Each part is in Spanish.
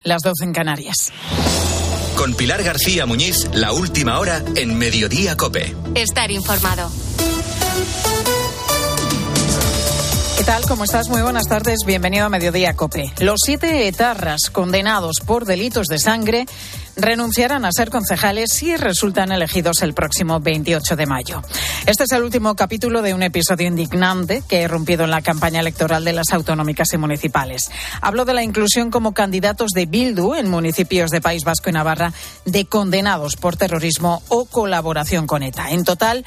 Las 12 en Canarias. Con Pilar García Muñiz, la última hora en Mediodía COPE. Estar informado. ¿Qué tal? ¿Cómo estás? Muy buenas tardes. Bienvenido a Mediodía COPE. Los 7 etarras condenados por delitos de sangre renunciarán a ser concejales si resultan elegidos el próximo 28 de mayo. Este es el último capítulo de un episodio indignante que ha irrumpido en la campaña electoral de las autonómicas y municipales. Hablo de la inclusión como candidatos de Bildu en municipios de País Vasco y Navarra de condenados por terrorismo o colaboración con ETA. En total,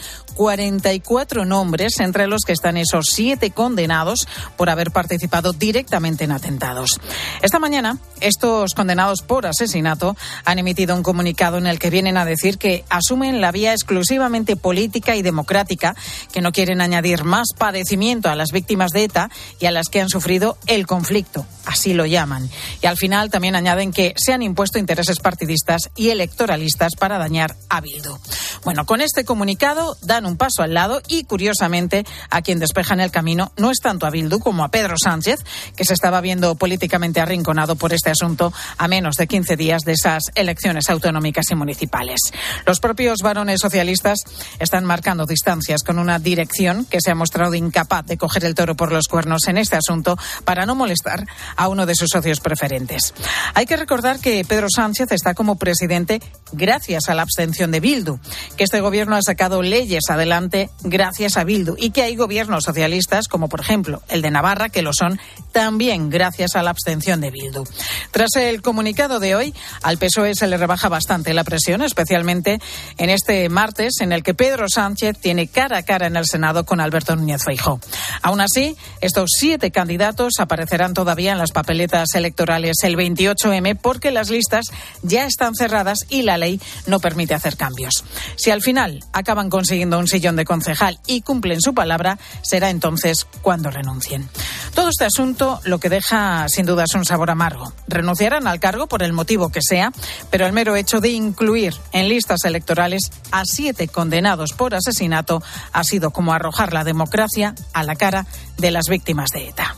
44 nombres, entre los que están esos 7 condenados por haber participado directamente en atentados. Esta mañana, estos condenados por asesinato han emitido un comunicado en el que vienen a decir que asumen la vía exclusivamente política y democrática, que no quieren añadir más padecimiento a las víctimas de ETA y a las que han sufrido el conflicto, así lo llaman. Y al final también añaden que se han impuesto intereses partidistas y electoralistas para dañar a Bildu. Bueno, con este comunicado dan un paso al lado y, curiosamente, a quien despejan el camino no es tanto a Bildu como a Pedro Sánchez, que se estaba viendo políticamente arrinconado por este asunto a menos de 15 días de esas elecciones autonómicas y municipales. Los propios varones socialistas están marcando distancias con una dirección que se ha mostrado incapaz de coger el toro por los cuernos en este asunto para no molestar a uno de sus socios preferentes. Hay que recordar que Pedro Sánchez está como presidente gracias a la abstención de Bildu, que este gobierno ha sacado leyes adelante gracias a Bildu y que hay gobiernos socialistas, como por ejemplo el de Navarra, que lo son también gracias a la abstención de Bildu. Tras el comunicado de hoy, al PSOE se le rebaja bastante la presión, especialmente en este martes en el que Pedro Sánchez tiene cara a cara en el Senado con Alberto Núñez Feijóo. Aún así, estos 7 candidatos aparecerán todavía en las papeletas electorales el 28M porque las listas ya están cerradas y la ley no permite hacer cambios. Si al final acaban consiguiendo un sillón de concejal y cumplen su palabra, será entonces cuando renuncien. Todo este asunto lo que deja sin duda es un sabor amargo. Renunciarán al cargo por el motivo que sea, pero el mero hecho de incluir en listas electorales a 7 condenados por asesinato ha sido como arrojar la democracia a la cara de las víctimas de ETA.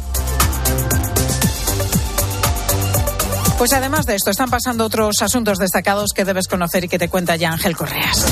Pues además de esto, están pasando otros asuntos destacados que debes conocer y que te cuenta ya Ángel Correas.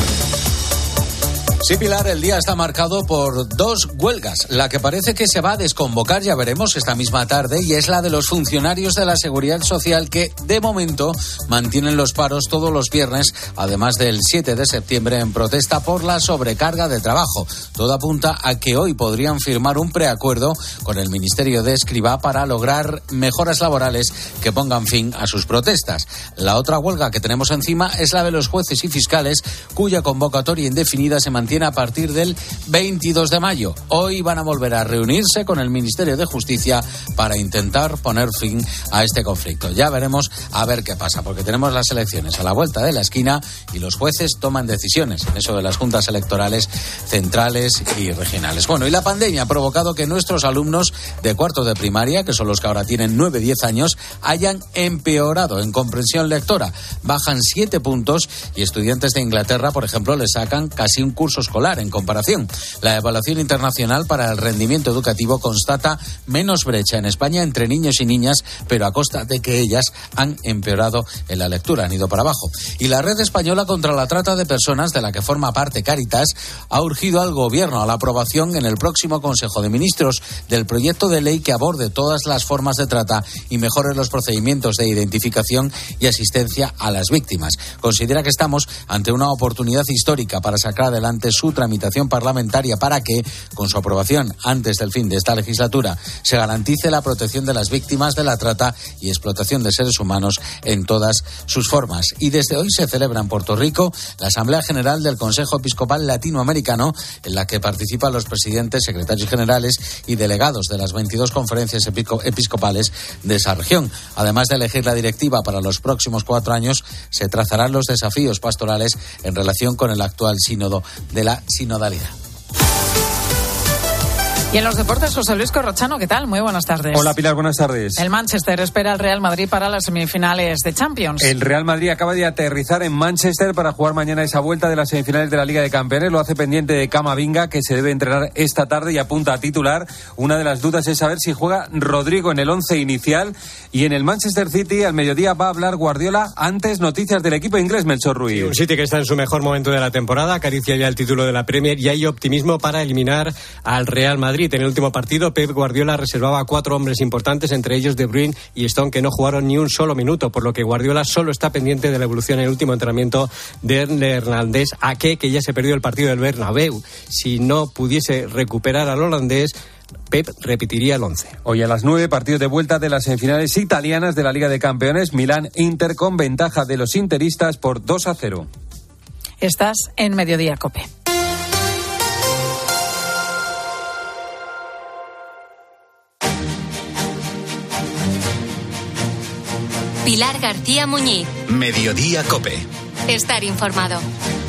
Sí, Pilar, el día está marcado por 2 huelgas. La que parece que se va a desconvocar, ya veremos, esta misma tarde, y es la de los funcionarios de la Seguridad Social que, de momento, mantienen los paros todos los viernes, además del 7 de septiembre, en protesta por la sobrecarga de trabajo. Todo apunta a que hoy podrían firmar un preacuerdo con el Ministerio de Escrivá para lograr mejoras laborales que pongan fin a sus protestas. La otra huelga que tenemos encima es la de los jueces y fiscales, cuya convocatoria indefinida se mantiene a partir del 22 de mayo. Hoy van a volver a reunirse con el Ministerio de Justicia para intentar poner fin a este conflicto. Ya veremos a ver qué pasa, porque tenemos las elecciones a la vuelta de la esquina y los jueces toman decisiones en eso de las juntas electorales centrales y regionales. Bueno, y la pandemia ha provocado que nuestros alumnos de cuarto de primaria, que son los que ahora tienen 9-10 años, hayan empeorado en comprensión lectora. Bajan 7 puntos y estudiantes de Inglaterra, por ejemplo, les sacan casi un curso escolar en comparación. La evaluación internacional para el rendimiento educativo constata menos brecha en España entre niños y niñas, pero a costa de que ellas han empeorado en la lectura, han ido para abajo. Y la Red Española contra la Trata de Personas, de la que forma parte Cáritas, ha urgido al Gobierno a la aprobación en el próximo Consejo de Ministros del proyecto de ley que aborde todas las formas de trata y mejore los procedimientos de identificación y asistencia a las víctimas. Considera que estamos ante una oportunidad histórica para sacar adelante su tramitación parlamentaria para que, con su aprobación antes del fin de esta legislatura, se garantice la protección de las víctimas de la trata y explotación de seres humanos en todas sus formas. Y desde hoy se celebra en Puerto Rico la Asamblea General del Consejo Episcopal Latinoamericano, en la que participan los presidentes, secretarios generales y delegados de las 22 conferencias episcopales de esa región. Además de elegir la directiva para los próximos 4 años, se trazarán los desafíos pastorales en relación con el actual sínodo de la sinodalidad. Y en los deportes, José Luis Corrochano, ¿qué tal? Muy buenas tardes. Hola Pilar, buenas tardes. El Manchester espera al Real Madrid para las semifinales de Champions. El Real Madrid acaba de aterrizar en Manchester para jugar mañana esa vuelta de las semifinales de la Liga de Campeones. Lo hace pendiente de Camavinga, que se debe entrenar esta tarde y apunta a titular. Una de las dudas es saber si juega Rodrigo en el 11 inicial. Y en el Manchester City, al mediodía, va a hablar Guardiola. Antes, noticias del equipo inglés, Melchor Ruiz. Sí, un City que está en su mejor momento de la temporada, acaricia ya el título de la Premier y hay optimismo para eliminar al Real Madrid. En el último partido, Pep Guardiola reservaba a 4 hombres importantes, entre ellos De Bruyne y Stone, que no jugaron ni un solo minuto, por lo que Guardiola solo está pendiente de la evolución en el último entrenamiento del neerlandés Ake, que ya se perdió el partido del Bernabéu. Si no pudiese recuperar al holandés, Pep repetiría el 11. Hoy a las 9, partido de vuelta de las semifinales italianas de la Liga de Campeones. Milán-Inter con ventaja de los interistas por 2-0. Estás en Mediodía COPE. Pilar García Muñiz. Mediodía COPE. Estar informado.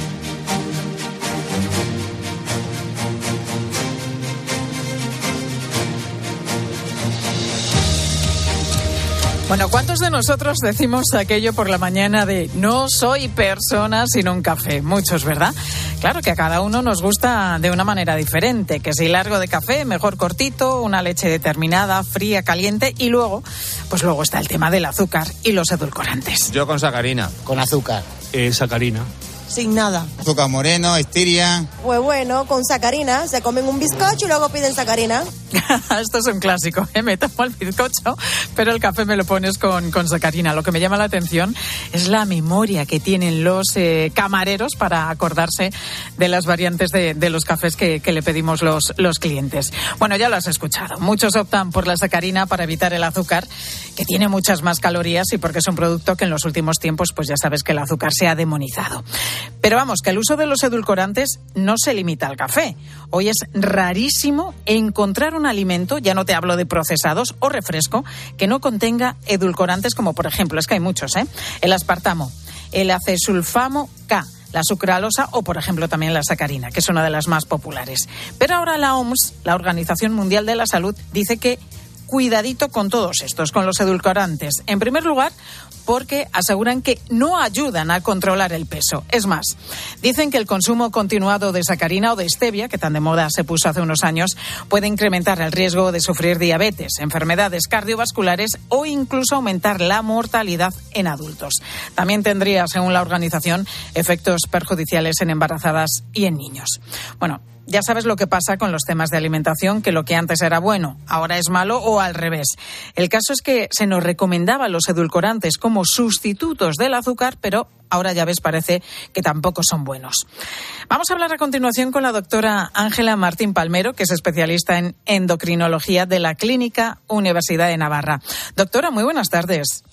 Bueno, ¿cuántos de nosotros decimos aquello por la mañana de no soy persona sino un café? Muchos, ¿verdad? Claro que a cada uno nos gusta de una manera diferente, que si largo de café, mejor cortito, una leche determinada, fría, caliente y luego está el tema del azúcar y los edulcorantes. Yo con sacarina. Con azúcar. Sacarina. Sin nada. Azúcar moreno, estiria. Pues bueno, con sacarina. Se comen un bizcocho y luego piden sacarina. Esto es un clásico, ¿eh? Me tomo el bizcocho, pero el café me lo pones con sacarina. Lo que me llama la atención es la memoria que tienen los camareros para acordarse de las variantes de los cafés que le pedimos los clientes. Bueno, ya lo has escuchado. Muchos optan por la sacarina para evitar el azúcar, que tiene muchas más calorías y porque es un producto que en los últimos tiempos, pues ya sabes que el azúcar se ha demonizado. Pero vamos, que el uso de los edulcorantes no se limita al café. Hoy es rarísimo encontrar un alimento, ya no te hablo de procesados o refresco, que no contenga edulcorantes como, por ejemplo, es que hay muchos, el aspartamo, el acesulfamo K, la sucralosa o, por ejemplo, también la sacarina, que es una de las más populares. Pero ahora la OMS, la Organización Mundial de la Salud, dice que cuidadito con todos estos, con los edulcorantes. En primer lugar, porque aseguran que no ayudan a controlar el peso. Es más, dicen que el consumo continuado de sacarina o de stevia, que tan de moda se puso hace unos años, puede incrementar el riesgo de sufrir diabetes, enfermedades cardiovasculares o incluso aumentar la mortalidad en adultos. También tendría, según la organización, efectos perjudiciales en embarazadas y en niños. Bueno, ya sabes lo que pasa con los temas de alimentación, que lo que antes era bueno, ahora es malo o al revés. El caso es que se nos recomendaba los edulcorantes como sustitutos del azúcar, pero ahora ya ves, parece que tampoco son buenos. Vamos a hablar a continuación con la doctora Ángela Martín Palmero, que es especialista en endocrinología de la Clínica Universidad de Navarra. Doctora, muy buenas tardes.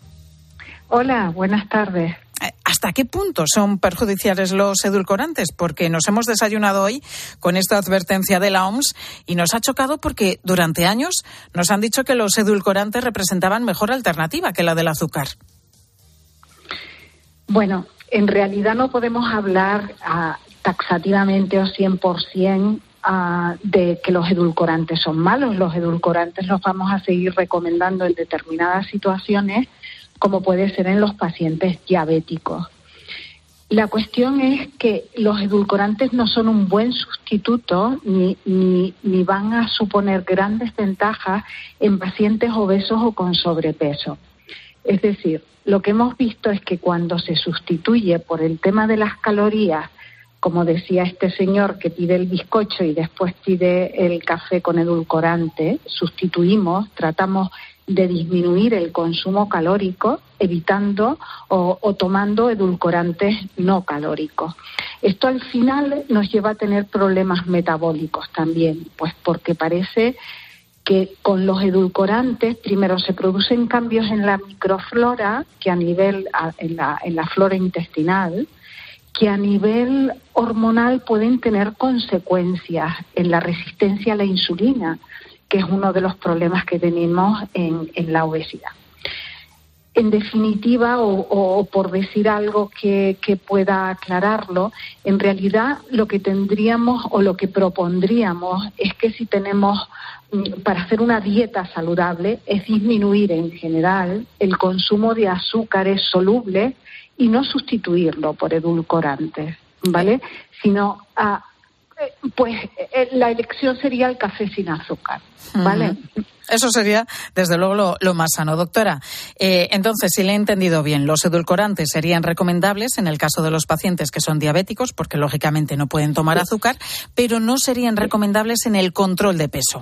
Hola, buenas tardes. ¿Hasta qué punto son perjudiciales los edulcorantes? Porque nos hemos desayunado hoy con esta advertencia de la OMS y nos ha chocado porque durante años nos han dicho que los edulcorantes representaban mejor alternativa que la del azúcar. Bueno, en realidad no podemos hablar taxativamente o 100% de que los edulcorantes son malos. Los edulcorantes los vamos a seguir recomendando en determinadas situaciones, como puede ser en los pacientes diabéticos. La cuestión es que los edulcorantes no son un buen sustituto ni van a suponer grandes ventajas en pacientes obesos o con sobrepeso. Es decir, lo que hemos visto es que cuando se sustituye por el tema de las calorías, como decía este señor que pide el bizcocho y después pide el café con edulcorante, tratamos de disminuir el consumo calórico, evitando o tomando edulcorantes no calóricos. Esto al final nos lleva a tener problemas metabólicos también, pues porque parece que con los edulcorantes primero se producen cambios en la microflora, que en la flora intestinal, que a nivel hormonal pueden tener consecuencias en la resistencia a la insulina, que es uno de los problemas que tenemos en la obesidad. En definitiva, o por decir algo que pueda aclararlo, en realidad lo que tendríamos o lo que propondríamos es que si tenemos, para hacer una dieta saludable, es disminuir en general el consumo de azúcares solubles y no sustituirlo por edulcorantes, ¿vale? Sino, la elección sería el café sin azúcar, ¿vale? Eso sería, desde luego, lo más sano. Doctora, entonces, si le he entendido bien, los edulcorantes serían recomendables en el caso de los pacientes que son diabéticos, porque lógicamente no pueden tomar azúcar, pero no serían recomendables en el control de peso.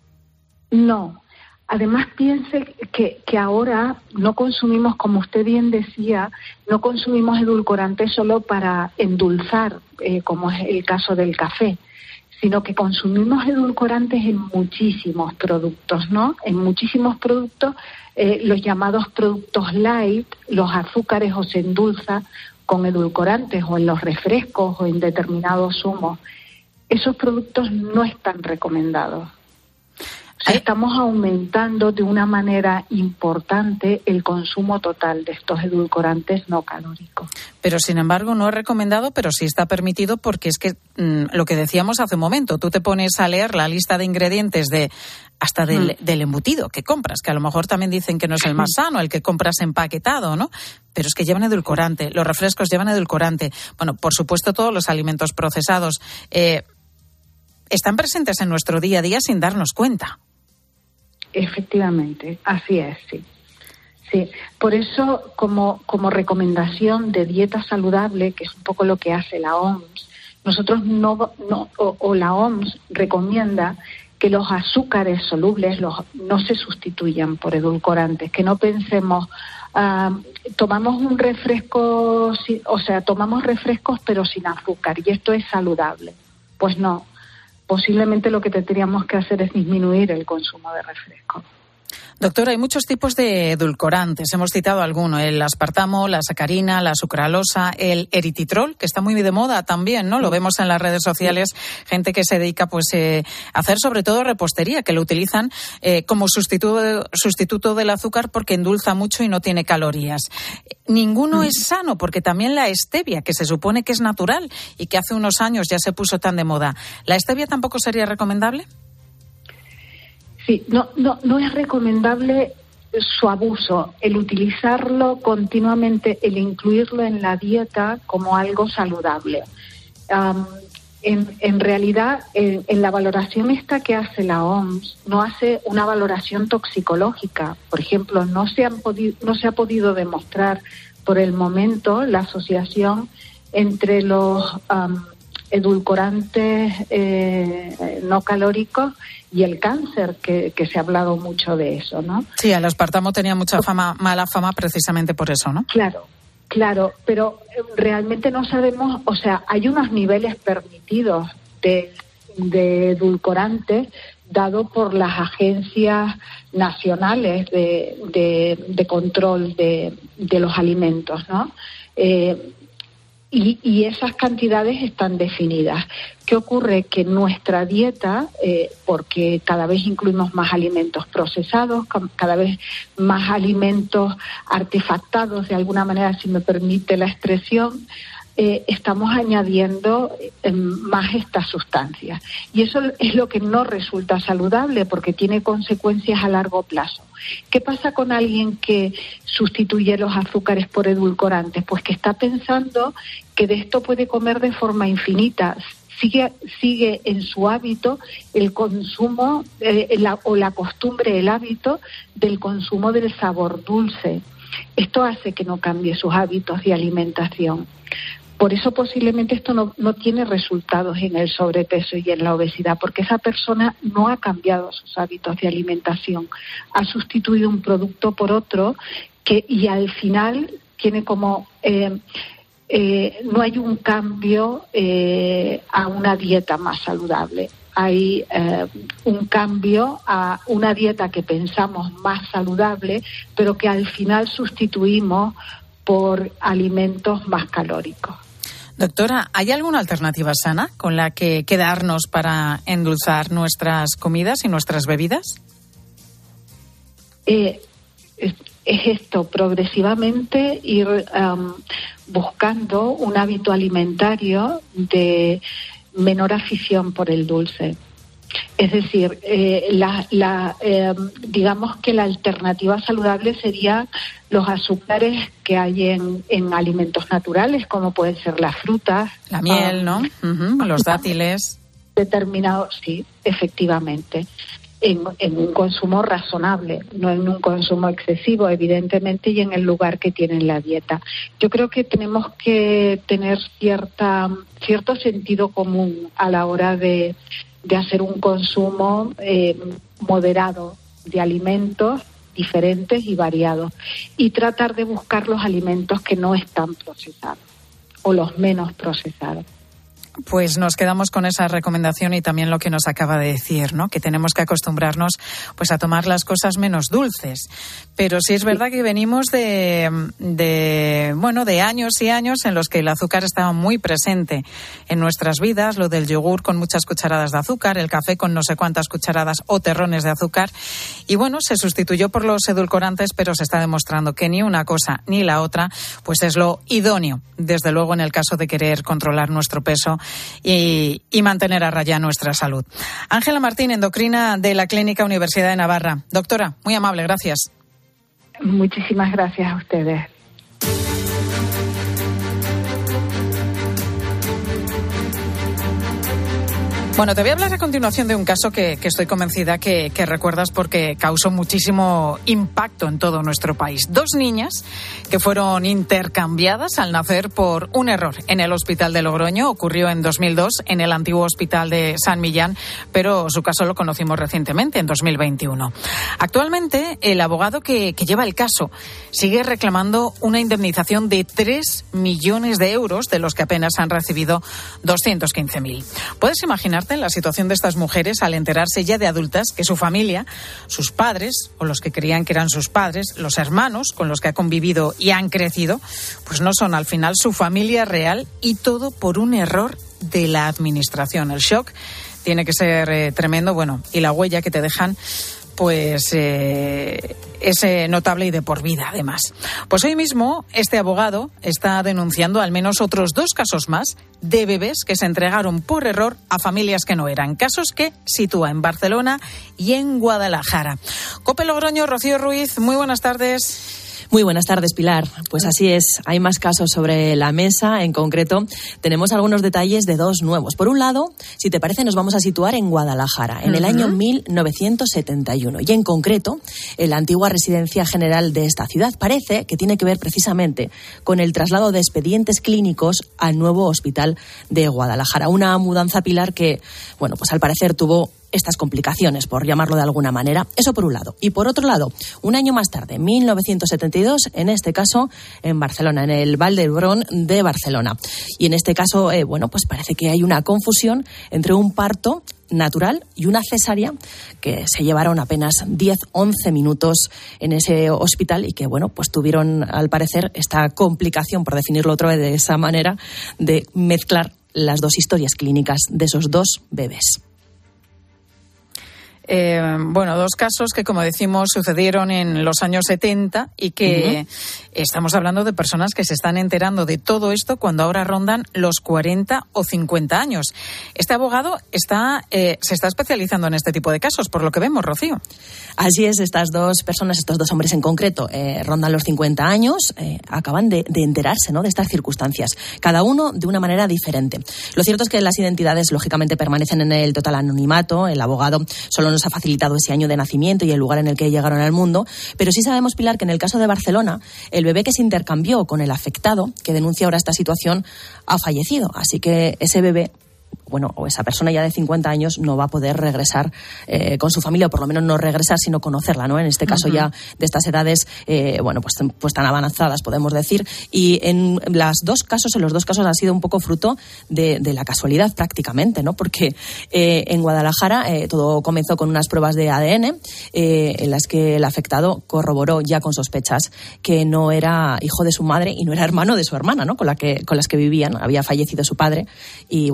No. Además, piense que ahora no consumimos, como usted bien decía, no consumimos edulcorantes solo para endulzar, como es el caso del café, sino que consumimos edulcorantes en muchísimos productos, ¿no? En muchísimos productos, los llamados productos light, los azúcares o se endulza con edulcorantes, o en los refrescos o en determinados zumos. Esos productos no están recomendados. O sea, estamos aumentando de una manera importante el consumo total de estos edulcorantes no calóricos. Pero, sin embargo, no es recomendado, pero sí está permitido, porque es que lo que decíamos hace un momento, tú te pones a leer la lista de ingredientes hasta del embutido que compras, que a lo mejor también dicen que no es el más sano, el que compras empaquetado, ¿no? Pero es que llevan edulcorante, los refrescos llevan edulcorante. Bueno, por supuesto, todos los alimentos procesados están presentes en nuestro día a día sin darnos cuenta. Efectivamente, así es, sí. Sí, por eso como recomendación de dieta saludable, que es un poco lo que hace la OMS, nosotros la OMS recomienda que los azúcares solubles no se sustituyan por edulcorantes, que no pensemos, tomamos un refresco, tomamos refrescos pero sin azúcar y esto es saludable. Pues no. Posiblemente lo que tendríamos que hacer es disminuir el consumo de refresco. Doctora, hay muchos tipos de edulcorantes. Hemos citado algunos, el aspartamo, la sacarina, la sucralosa, el eritritol, que está muy de moda también, ¿no? Lo vemos en las redes sociales, gente que se dedica a hacer sobre todo repostería, que lo utilizan como sustituto del azúcar porque endulza mucho y no tiene calorías. Ninguno es sano, porque también la stevia, que se supone que es natural y que hace unos años ya se puso tan de moda, ¿la stevia tampoco sería recomendable? Sí, no es recomendable su abuso, el utilizarlo continuamente, el incluirlo en la dieta como algo saludable. En realidad, en la valoración esta que hace la OMS, no hace una valoración toxicológica. Por ejemplo, no se ha podido demostrar por el momento la asociación entre los edulcorantes no calóricos y el cáncer, que se ha hablado mucho de eso, ¿no? Sí, el aspartamo tenía mucha mala fama precisamente por eso, ¿no? Claro, pero realmente no sabemos, o sea, hay unos niveles permitidos de edulcorantes dado por las agencias nacionales de control de los alimentos, ¿no? Y esas cantidades están definidas. ¿Qué ocurre? Que nuestra dieta, porque cada vez incluimos más alimentos procesados, cada vez más alimentos artefactados, de alguna manera, si me permite la expresión, estamos añadiendo más estas sustancias. Y eso es lo que no resulta saludable porque tiene consecuencias a largo plazo. ¿Qué pasa con alguien que sustituye los azúcares por edulcorantes? Pues que está pensando que de esto puede comer de forma infinita. Sigue en su hábito el consumo o la costumbre, el hábito del consumo del sabor dulce. Esto hace que no cambie sus hábitos de alimentación. Por eso posiblemente esto no tiene resultados en el sobrepeso y en la obesidad, porque esa persona no ha cambiado sus hábitos de alimentación, ha sustituido un producto por otro y al final tiene como no hay un cambio a una dieta más saludable. Hay un cambio a una dieta que pensamos más saludable, pero que al final sustituimos por alimentos más calóricos. Doctora, ¿hay alguna alternativa sana con la que quedarnos para endulzar nuestras comidas y nuestras bebidas? es esto, progresivamente ir buscando un hábito alimentario de menor afición por el dulce. Es decir, digamos que la alternativa saludable sería los azúcares que hay en alimentos naturales, como pueden ser las frutas. La miel, ¿no? Los dátiles. Determinados, sí, efectivamente. En un consumo razonable, no en un consumo excesivo, evidentemente, y en el lugar que tiene en la dieta. Yo creo que tenemos que tener cierto sentido común a la hora de hacer un consumo moderado de alimentos diferentes y variados, y tratar de buscar los alimentos que no están procesados o los menos procesados. Pues nos quedamos con esa recomendación y también lo que nos acaba de decir, ¿no? Que tenemos que acostumbrarnos pues a tomar las cosas menos dulces. Pero sí es verdad que venimos de años y años en los que el azúcar estaba muy presente en nuestras vidas, lo del yogur con muchas cucharadas de azúcar, el café con no sé cuántas cucharadas o terrones de azúcar. Y bueno, se sustituyó por los edulcorantes, pero se está demostrando que ni una cosa ni la otra pues es lo idóneo, desde luego en el caso de querer controlar nuestro peso y mantener a raya nuestra salud. Ángela Martín, endocrina de la Clínica Universidad de Navarra. Doctora, muy amable, gracias. Muchísimas gracias a ustedes. Bueno, te voy a hablar a continuación de un caso que estoy convencida que recuerdas porque causó muchísimo impacto en todo nuestro país. 2 niñas que fueron intercambiadas al nacer por un error en el hospital de Logroño. Ocurrió en 2002 en el antiguo hospital de San Millán, pero su caso lo conocimos recientemente, en 2021. Actualmente, el abogado que lleva el caso sigue reclamando una indemnización de 3 millones de euros, de los que apenas han recibido 215.000. ¿Puedes imaginar la situación de estas mujeres al enterarse ya de adultas que su familia, sus padres o los que creían que eran sus padres, los hermanos con los que ha convivido y han crecido, pues no son al final su familia real, y todo por un error de la administración? El shock tiene que ser tremendo, bueno, y la huella que te dejan pues es notable y de por vida, además. Pues hoy mismo este abogado está denunciando al menos otros 2 casos más de bebés que se entregaron por error a familias que no eran. Casos que sitúa en Barcelona y en Guadalajara. COPE Logroño, Rocío Ruiz, muy buenas tardes. Muy buenas tardes, Pilar. Pues así es, hay más casos sobre la mesa. En concreto, tenemos algunos detalles de 2 nuevos. Por un lado, si te parece, nos vamos a situar en Guadalajara, en el año 1971. Y en concreto, en la antigua residencia general de esta ciudad. Parece que tiene que ver precisamente con el traslado de expedientes clínicos al nuevo hospital de Guadalajara. Una mudanza, Pilar, que, bueno, pues al parecer tuvo estas complicaciones, por llamarlo de alguna manera. Eso por un lado. Y por otro lado, un año más tarde, 1972, en este caso en Barcelona, en el Vall d'Hebron de Barcelona. Y en este caso, pues parece que hay una confusión entre un parto natural y una cesárea que se llevaron apenas 10-11 minutos en ese hospital y que, pues tuvieron, al parecer, esta complicación, por definirlo otra vez de esa manera, de mezclar las 2 historias clínicas de esos 2 bebés. 2 casos que, como decimos, sucedieron en los años 70 y que estamos hablando de personas que se están enterando de todo esto cuando ahora rondan los 40 o 50 años. Este abogado se está especializando en este tipo de casos, por lo que vemos, Rocío. Así es, estas 2 personas, estos 2 hombres en concreto, rondan los 50 años, acaban de enterarse, ¿no?, de estas circunstancias, cada uno de una manera diferente. Lo cierto es que las identidades, lógicamente, permanecen en el total anonimato. El abogado solo nos ha facilitado ese año de nacimiento y el lugar en el que llegaron al mundo, pero sí sabemos, Pilar, que en el caso de Barcelona, el bebé que se intercambió con el afectado, que denuncia ahora esta situación, ha fallecido. Así que ese bebé, o esa persona ya de 50 años no va a poder regresar con su familia, o por lo menos no regresar, sino conocerla, ¿no? En este caso ya de estas edades, pues tan avanzadas, podemos decir. Y en los 2 casos ha sido un poco fruto de la casualidad prácticamente, ¿no? Porque en Guadalajara todo comenzó con unas pruebas de ADN en las que el afectado corroboró ya con sospechas que no era hijo de su madre y no era hermano de su hermana, ¿no? Con las que vivían. Había fallecido su padre y, pues ahí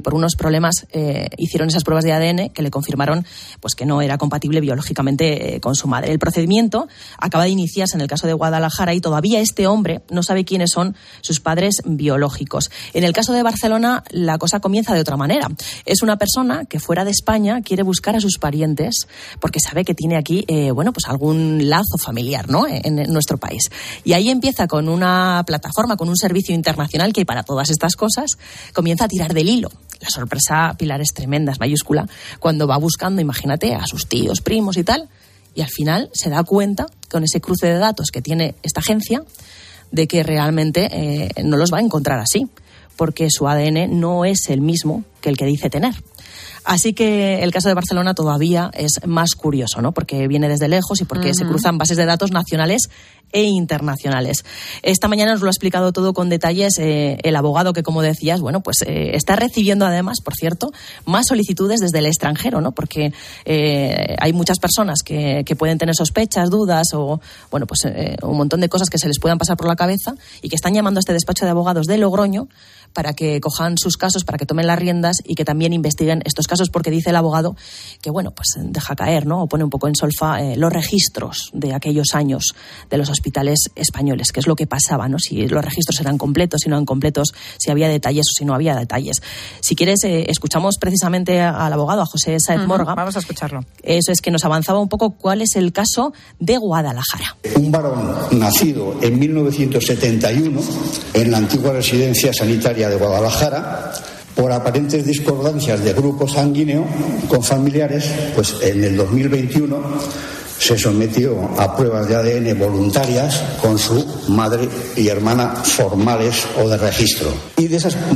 por unos problemas hicieron esas pruebas de ADN que le confirmaron pues que no era compatible biológicamente con su madre. El procedimiento acaba de iniciarse en el caso de Guadalajara y todavía este hombre no sabe quiénes son sus padres biológicos. En el caso de Barcelona la cosa comienza de otra manera. Es una persona que fuera de España quiere buscar a sus parientes porque sabe que tiene aquí pues algún lazo familiar, ¿no?, en nuestro país. Y ahí empieza con una plataforma, con un servicio internacional que para todas estas cosas comienza a tirar del hilo. La sorpresa, Pilar, es tremenda, es mayúscula, cuando va buscando, imagínate, a sus tíos, primos y tal, y al final se da cuenta, con ese cruce de datos que tiene esta agencia, de que realmente no los va a encontrar así, porque su ADN no es el mismo que el que dice tener. Así que el caso de Barcelona todavía es más curioso, ¿no?, porque viene desde lejos y porque se cruzan bases de datos nacionales e internacionales. Esta mañana nos lo ha explicado todo con detalles el abogado que, como decías, está recibiendo además, por cierto, más solicitudes desde el extranjero, ¿no?, porque hay muchas personas que pueden tener sospechas, dudas o, un montón de cosas que se les puedan pasar por la cabeza y que están llamando a este despacho de abogados de Logroño para que cojan sus casos, para que tomen las riendas y que también investiguen estos casos, porque dice el abogado que, deja caer, ¿no?, o pone un poco en solfa los registros de aquellos años de los hospitales españoles, que es lo que pasaba, ¿no?, si los registros eran completos, si no eran completos, si había detalles o si no había detalles. Si quieres, escuchamos precisamente al abogado, a José Sáez Morga. Vamos a escucharlo. Eso es, que nos avanzaba un poco cuál es el caso de Guadalajara. Un varón nacido en 1971 en la antigua residencia sanitaria de Guadalajara, por aparentes discordancias de grupo sanguíneo con familiares, pues en el 2021 se sometió a pruebas de ADN voluntarias con su madre y hermana formales o de registro. Y de esas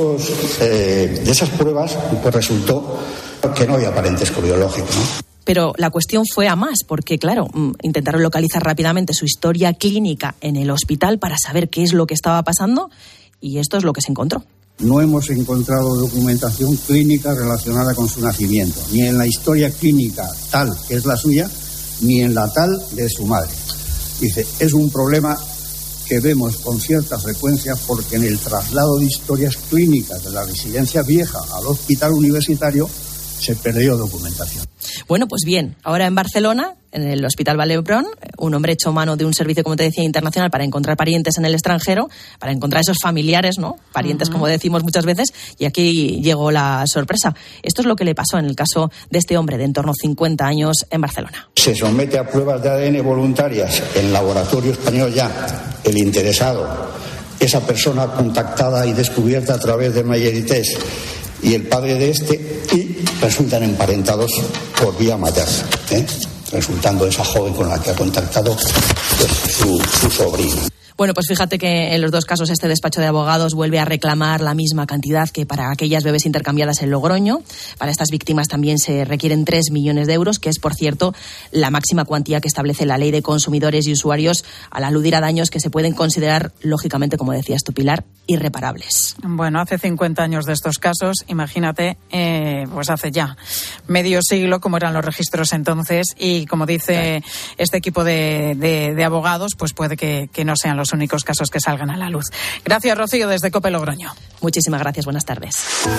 pruebas pues resultó que no había parentesco biológico, ¿no? Pero la cuestión fue a más, porque, claro, intentaron localizar rápidamente su historia clínica en el hospital para saber qué es lo que estaba pasando, y esto es lo que se encontró. No hemos encontrado documentación clínica relacionada con su nacimiento, ni en la historia clínica tal que es la suya, ni en la tal de su madre. Dice, es un problema que vemos con cierta frecuencia porque en el traslado de historias clínicas de la residencia vieja al hospital universitario se perdió documentación. Bueno, pues bien, ahora en Barcelona, en el Hospital Vall d'Hebron, un hombre echó mano de un servicio, como te decía, internacional para encontrar parientes en el extranjero, para encontrar esos familiares, ¿no?, parientes, como decimos muchas veces, y aquí llegó la sorpresa. Esto es lo que le pasó en el caso de este hombre de en torno a 50 años en Barcelona. Se somete a pruebas de ADN voluntarias en laboratorio español ya. El interesado, esa persona contactada y descubierta a través de MyHeritage, y el padre de este, y resultan emparentados por vía materna, resultando esa joven con la que ha contactado pues, su sobrino. Bueno, pues fíjate que en los dos casos este despacho de abogados vuelve a reclamar la misma cantidad que para aquellas bebés intercambiadas en Logroño. Para estas víctimas también se requieren 3 millones de euros, que es, por cierto, la máxima cuantía que establece la Ley de Consumidores y Usuarios al aludir a daños que se pueden considerar, lógicamente, como decías tú, Pilar, irreparables. Bueno, hace 50 años de estos casos, imagínate, pues hace ya medio siglo, como eran los registros entonces, y como dice este equipo de abogados, pues puede que no sean los únicos casos que salgan a la luz. Gracias, Rocío, desde COPE Logroño. Muchísimas gracias, buenas tardes.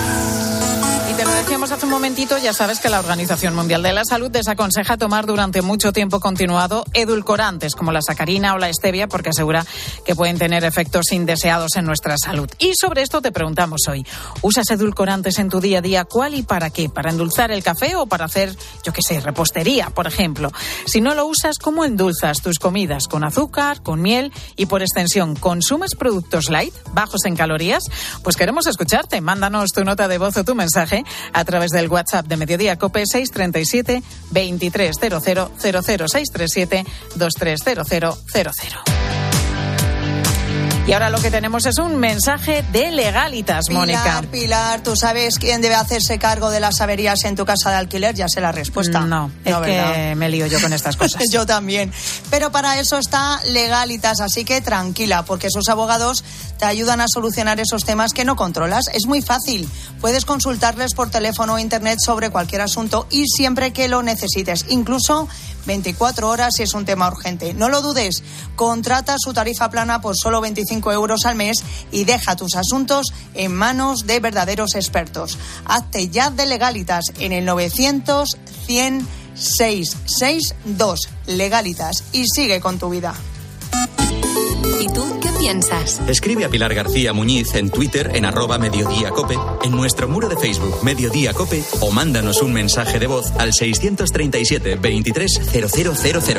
Y te lo decíamos hace un momentito, ya sabes que la Organización Mundial de la Salud desaconseja tomar durante mucho tiempo continuado edulcorantes como la sacarina o la stevia, porque asegura que pueden tener efectos indeseados en nuestra salud. Y sobre esto te preguntamos hoy, ¿usas edulcorantes en tu día a día? ¿Cuál y para qué? ¿Para endulzar el café o para hacer, repostería, por ejemplo? Si no lo usas, ¿cómo endulzas tus comidas? ¿Con azúcar, con miel y, por extensión, consumes productos light, bajos en calorías? Pues queremos escucharte. Mándanos tu nota de voz o tu mensaje a través del WhatsApp de Mediodía COPE 637 2300 637 230000. Y ahora lo que tenemos es un mensaje de Legalitas, Mónica. Pilar, ¿tú sabes quién debe hacerse cargo de las averías en tu casa de alquiler? Ya sé la respuesta. No, es que me lío yo con estas cosas. Yo también. Pero para eso está Legalitas, así que tranquila, porque sus abogados te ayudan a solucionar esos temas que no controlas. Es muy fácil. Puedes consultarles por teléfono o internet sobre cualquier asunto y siempre que lo necesites, incluso 24 horas si es un tema urgente. No lo dudes. Contrata su tarifa plana por solo 25 25 euros al mes y deja tus asuntos en manos de verdaderos expertos. Hazte ya de Legalitas en el 900 100 662. Legalitas, y sigue con tu vida. ¿Y tú qué piensas? Escribe a Pilar García Muñiz en Twitter en @mediodíacope, en nuestro muro de Facebook Mediodía Cope, o mándanos un mensaje de voz al 637 23 0000.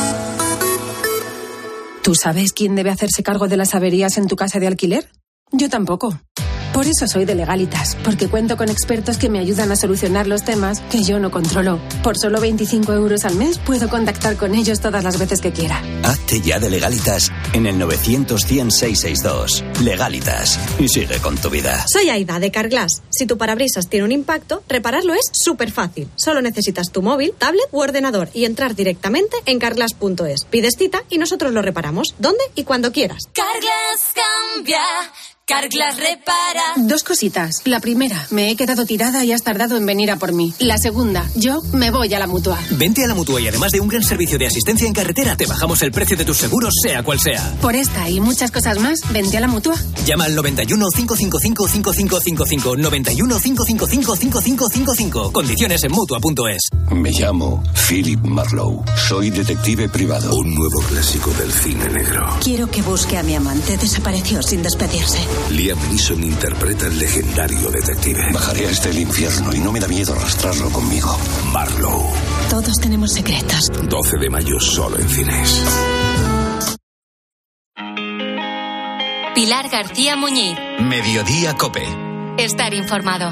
¿Tú sabes quién debe hacerse cargo de las averías en tu casa de alquiler? Yo tampoco. Por eso soy de Legalitas, porque cuento con expertos que me ayudan a solucionar los temas que yo no controlo. Por solo 25 euros al mes puedo contactar con ellos todas las veces que quiera. Hazte ya de Legalitas en el 900 100 662. Legalitas, y sigue con tu vida. Soy Aida, de Carglass. Si tu parabrisas tiene un impacto, repararlo es súper fácil. Solo necesitas tu móvil, tablet u ordenador y entrar directamente en carglass.es. Pides cita y nosotros lo reparamos, donde y cuando quieras. Carglass cambia. Carglass repara. Dos cositas. La primera, me he quedado tirada y has tardado en venir a por mí. La segunda, yo me voy a la Mutua. Vente a la Mutua y además de un gran servicio de asistencia en carretera, te bajamos el precio de tus seguros, sea cual sea. Por esta y muchas cosas más, vente a la Mutua. Llama al 91 555 5555. 91 555 5555. Condiciones en Mutua.es. Me llamo Philip Marlowe. Soy detective privado. Un nuevo clásico del cine negro. Quiero que busque a mi amante. Desapareció sin despedirse. Liam Neeson interpreta al legendario detective. Bajaré hasta el infierno y no me da miedo arrastrarlo conmigo. Marlowe. Todos tenemos secretos. 12 de mayo solo en cines. Pilar García Muñiz. Mediodía Cope. Estar informado.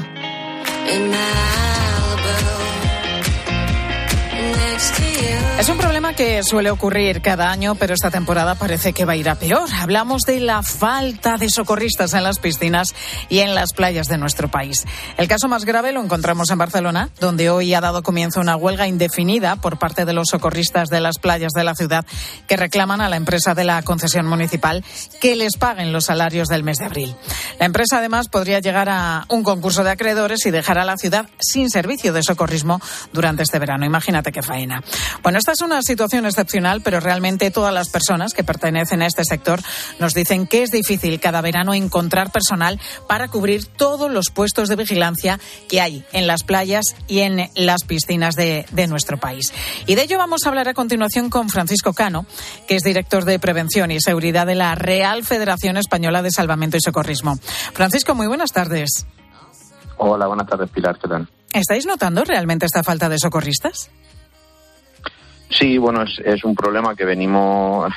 Es un problema que suele ocurrir cada año, pero esta temporada parece que va a ir a peor. Hablamos de la falta de socorristas en las piscinas y en las playas de nuestro país. El caso más grave lo encontramos en Barcelona, donde hoy ha dado comienzo una huelga indefinida por parte de los socorristas de las playas de la ciudad, que reclaman a la empresa de la concesión municipal que les paguen los salarios del mes de abril. La empresa, además, podría llegar a un concurso de acreedores y dejar a la ciudad sin servicio de socorrismo durante este verano. Imagínate qué faena. Bueno, esta es una situación excepcional, pero realmente todas las personas que pertenecen a este sector nos dicen que es difícil cada verano encontrar personal para cubrir todos los puestos de vigilancia que hay en las playas y en las piscinas de nuestro país. Y de ello vamos a hablar a continuación con Francisco Cano, que es director de Prevención y Seguridad de la Real Federación Española de Salvamento y Socorrismo. Francisco, muy buenas tardes. Hola, buenas tardes, Pilar, ¿qué tal? ¿Estáis notando realmente esta falta de socorristas? Sí, bueno, es un problema que venimos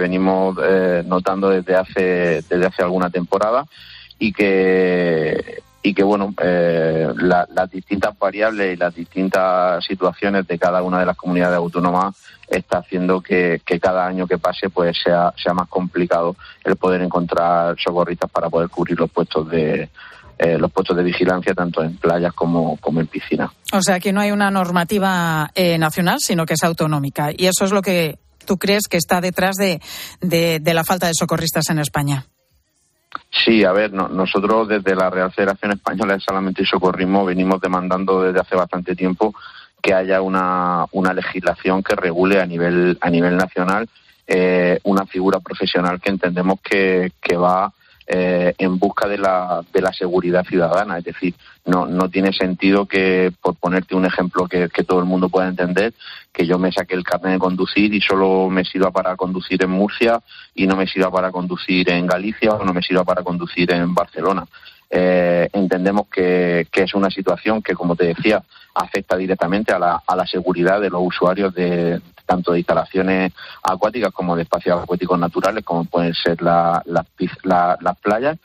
notando desde hace alguna temporada y que bueno, las distintas variables y las distintas situaciones de cada una de las comunidades autónomas está haciendo que cada año que pase pues sea más complicado el poder encontrar socorristas para poder cubrir los puestos de vigilancia tanto en playas como en piscinas. O sea, que no hay una normativa nacional, sino que es autonómica. Y eso es lo que tú crees que está detrás de la falta de socorristas en España. Sí, a ver, nosotros desde la Real Federación Española de Salvamento y Socorrismo venimos demandando desde hace bastante tiempo que haya una legislación que regule a nivel nacional una figura profesional que entendemos que va en busca de la seguridad ciudadana. Es decir, no tiene sentido que, por ponerte un ejemplo que todo el mundo pueda entender, que yo me saque el carnet de conducir y solo me sirva para conducir en Murcia y no me sirva para conducir en Galicia o no me sirva para conducir en Barcelona. Entendemos que es una situación que, como te decía, afecta directamente a la seguridad de los usuarios tanto de instalaciones acuáticas como de espacios acuáticos naturales, como pueden ser las playas.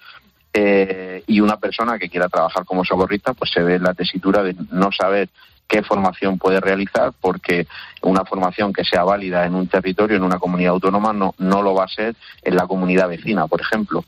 Y una persona que quiera trabajar como socorrista pues se ve en la tesitura de no saber qué formación puede realizar, porque una formación que sea válida en un territorio, en una comunidad autónoma, no lo va a ser en la comunidad vecina, por ejemplo.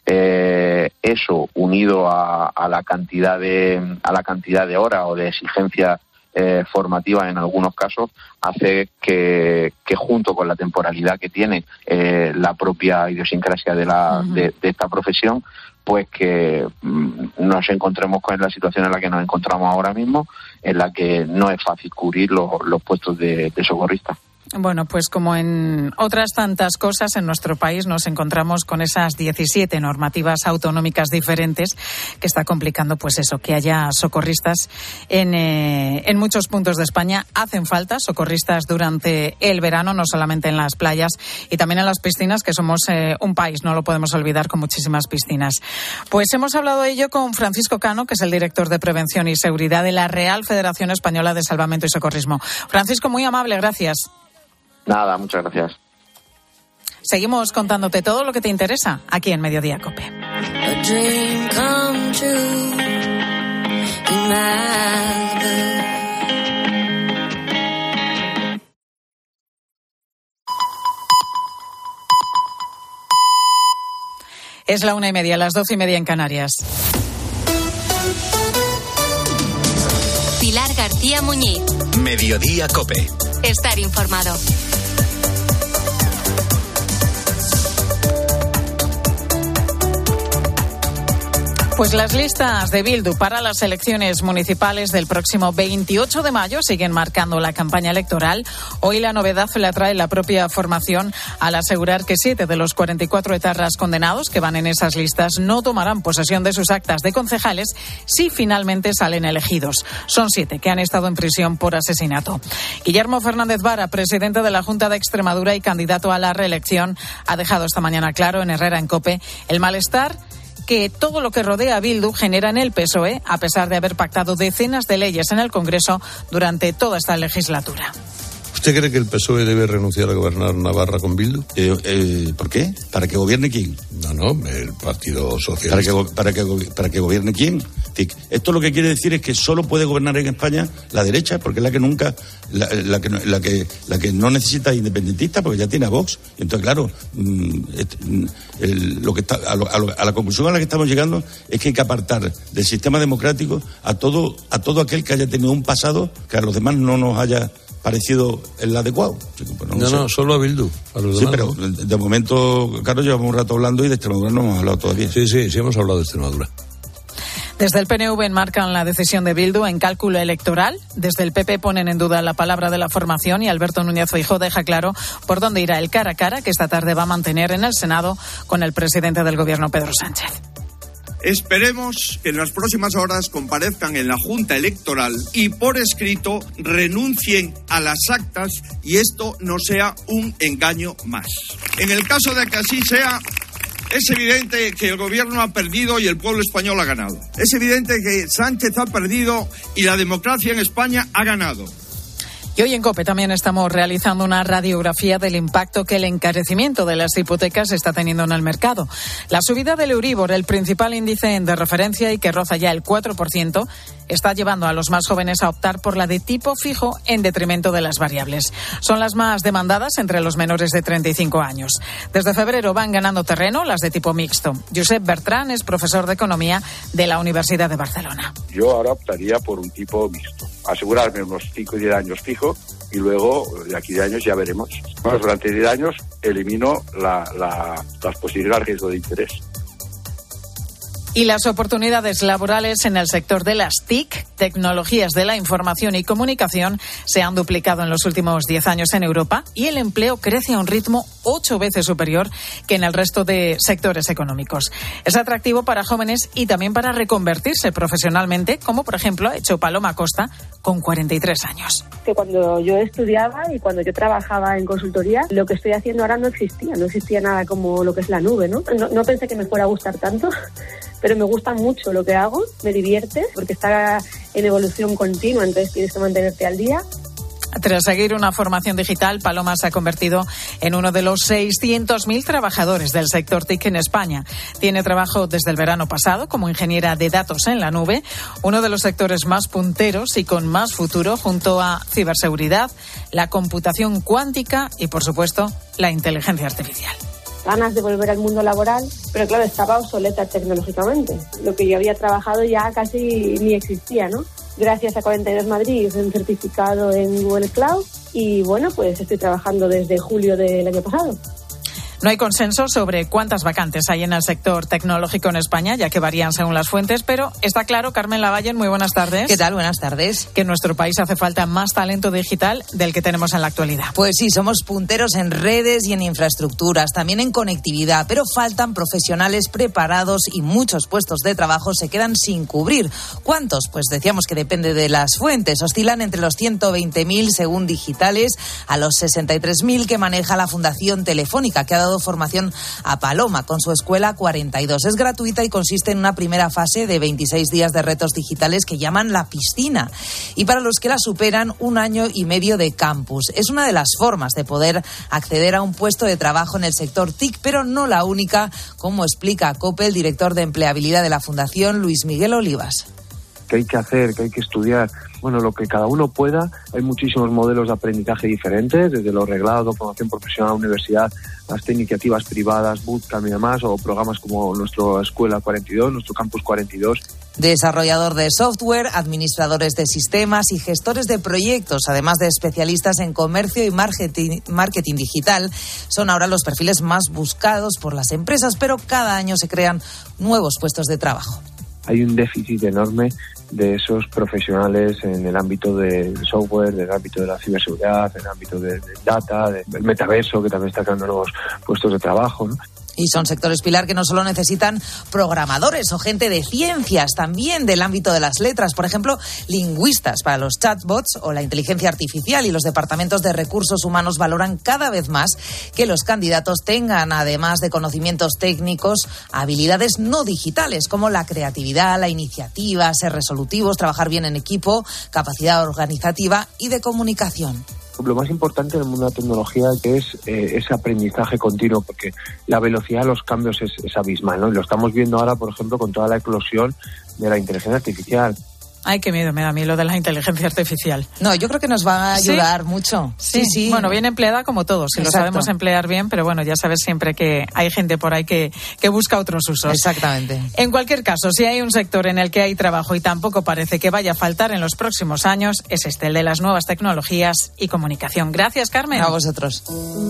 Eso, unido a la cantidad de horas o de exigencias formativas en algunos casos, hace que junto con la temporalidad que tiene la propia idiosincrasia de esta profesión, pues que nos encontremos con la situación en la que nos encontramos ahora mismo, en la que no es fácil cubrir los puestos de socorristas. Bueno, pues como en otras tantas cosas en nuestro país nos encontramos con esas 17 normativas autonómicas diferentes que está complicando pues eso, que haya socorristas en muchos puntos de España. Hacen falta socorristas durante el verano, no solamente en las playas y también en las piscinas, que somos un país, no lo podemos olvidar, con muchísimas piscinas. Pues hemos hablado de ello con Francisco Cano, que es el director de Prevención y Seguridad de la Real Federación Española de Salvamento y Socorrismo. Francisco, muy amable, gracias. Nada, muchas gracias. Seguimos contándote todo lo que te interesa aquí en Mediodía COPE. Es la 1:30, las 12:30 en Canarias. Pilar García Muñiz. Mediodía COPE. Estar informado. Pues las listas de Bildu para las elecciones municipales del próximo 28 de mayo siguen marcando la campaña electoral. Hoy la novedad la trae la propia formación al asegurar que 7 de los 44 etarras condenados que van en esas listas no tomarán posesión de sus actas de concejales si finalmente salen elegidos. Son 7 que han estado en prisión por asesinato. Guillermo Fernández Vara, presidente de la Junta de Extremadura y candidato a la reelección, ha dejado esta mañana claro en Herrera en COPE el malestar que todo lo que rodea a Bildu genera en el PSOE, a pesar de haber pactado decenas de leyes en el Congreso durante toda esta legislatura. ¿Usted cree que el PSOE debe renunciar a gobernar Navarra con Bildu? ¿Por qué? ¿Para que gobierne quién? No, el Partido Socialista. ¿Para que gobierne quién? Esto lo que quiere decir es que solo puede gobernar en España la derecha, porque es la que nunca, la que no necesita independentistas, porque ya tiene a Vox. Entonces, claro, a la conclusión a la que estamos llegando es que hay que apartar del sistema democrático a todo aquel que haya tenido un pasado que a los demás no nos haya parecido el adecuado. No, solo a Bildu. A los sí, demás, pero ¿no? de momento, claro, llevamos un rato hablando y de Extremadura no hemos hablado todavía. Sí, hemos hablado de Extremadura. Desde el PNV enmarcan la decisión de Bildu en cálculo electoral. Desde el PP ponen en duda la palabra de la formación y Alberto Núñez Feijóo deja claro por dónde irá el cara a cara que esta tarde va a mantener en el Senado con el presidente del Gobierno, Pedro Sánchez. Esperemos que en las próximas horas comparezcan en la Junta Electoral y por escrito renuncien a las actas y esto no sea un engaño más. En el caso de que así sea, es evidente que el gobierno ha perdido y el pueblo español ha ganado. Es evidente que Sánchez ha perdido y la democracia en España ha ganado. Y hoy en COPE también estamos realizando una radiografía del impacto que el encarecimiento de las hipotecas está teniendo en el mercado. La subida del Euribor, el principal índice de referencia y que roza ya el 4%, está llevando a los más jóvenes a optar por la de tipo fijo en detrimento de las variables. Son las más demandadas entre los menores de 35 años. Desde febrero van ganando terreno las de tipo mixto. Josep Bertran es profesor de Economía de la Universidad de Barcelona. Yo ahora optaría por un tipo mixto. Asegurarme unos 5 o 10 años fijo y luego de aquí 10 años ya veremos. Bueno, durante 10 años elimino las posibilidades de riesgo de interés. Y las oportunidades laborales en el sector de las TIC, tecnologías de la información y comunicación, se han duplicado en los últimos 10 años en Europa y el empleo crece a un ritmo 8 veces superior que en el resto de sectores económicos. Es atractivo para jóvenes y también para reconvertirse profesionalmente, como por ejemplo ha hecho Paloma Costa con 43 años. Que cuando yo estudiaba y cuando yo trabajaba en consultoría, lo que estoy haciendo ahora no existía nada como lo que es la nube, ¿no? No pensé que me fuera a gustar tanto, pero me gusta mucho lo que hago, me divierte, porque está en evolución continua, entonces tienes que mantenerte al día. Tras seguir una formación digital, Paloma se ha convertido en uno de los 600.000 trabajadores del sector TIC en España. Tiene trabajo desde el verano pasado como ingeniera de datos en la nube, uno de los sectores más punteros y con más futuro junto a ciberseguridad, la computación cuántica y, por supuesto, la inteligencia artificial. Ganas de volver al mundo laboral, pero claro, estaba obsoleta tecnológicamente. Lo que yo había trabajado ya casi ni existía, ¿no? Gracias a 42 Madrid hice un certificado en Google Cloud y bueno, pues estoy trabajando desde julio del año pasado. No hay consenso sobre cuántas vacantes hay en el sector tecnológico en España, ya que varían según las fuentes, pero está claro, Carmen Lavallen, muy buenas tardes. ¿Qué tal? Buenas tardes. Que en nuestro país hace falta más talento digital del que tenemos en la actualidad. Pues sí, somos punteros en redes y en infraestructuras, también en conectividad, pero faltan profesionales preparados y muchos puestos de trabajo se quedan sin cubrir. ¿Cuántos? Pues decíamos que depende de las fuentes. Oscilan entre los 120.000 según Digitales a los 63.000 que maneja la Fundación Telefónica, que ha dado formación a Paloma con su escuela 42. Es gratuita y consiste en una primera fase de 26 días de retos digitales que llaman La Piscina. Y para los que la superan, 1 año y medio de campus. Es una de las formas de poder acceder a un puesto de trabajo en el sector TIC, pero no la única, como explica a COPE el director de empleabilidad de la Fundación, Luis Miguel Olivas. ¿Qué hay que hacer? ¿Qué hay que estudiar? Bueno, lo que cada uno pueda. Hay muchísimos modelos de aprendizaje diferentes, desde lo reglado, formación profesional, universidad, hasta iniciativas privadas, bootcamp y demás, o programas como nuestra Escuela 42, nuestro Campus 42. Desarrollador de software, administradores de sistemas y gestores de proyectos, además de especialistas en comercio y marketing digital, son ahora los perfiles más buscados por las empresas, pero cada año se crean nuevos puestos de trabajo. Hay un déficit enorme de esos profesionales en el ámbito del software, en el ámbito de la ciberseguridad, en el ámbito del data, del metaverso, que también está creando nuevos puestos de trabajo, ¿no? Y son sectores pilar que no solo necesitan programadores o gente de ciencias, también del ámbito de las letras, por ejemplo, lingüistas para los chatbots o la inteligencia artificial, y los departamentos de recursos humanos valoran cada vez más que los candidatos tengan, además de conocimientos técnicos, habilidades no digitales como la creatividad, la iniciativa, ser resolutivos, trabajar bien en equipo, capacidad organizativa y de comunicación. Lo más importante en el mundo de la tecnología es ese aprendizaje continuo, porque la velocidad de los cambios es abismal, ¿no? Y lo estamos viendo ahora, por ejemplo, con toda la eclosión de la inteligencia artificial. Ay, qué miedo me da a mí lo de la inteligencia artificial. No, yo creo que nos va a ayudar mucho. Sí. Bueno, bien empleada como todos, si lo sabemos emplear bien, pero bueno, ya sabes siempre que hay gente por ahí que busca otros usos. Exactamente. En cualquier caso, si hay un sector en el que hay trabajo y tampoco parece que vaya a faltar en los próximos años, es el de las nuevas tecnologías y comunicación. Gracias, Carmen. A vosotros.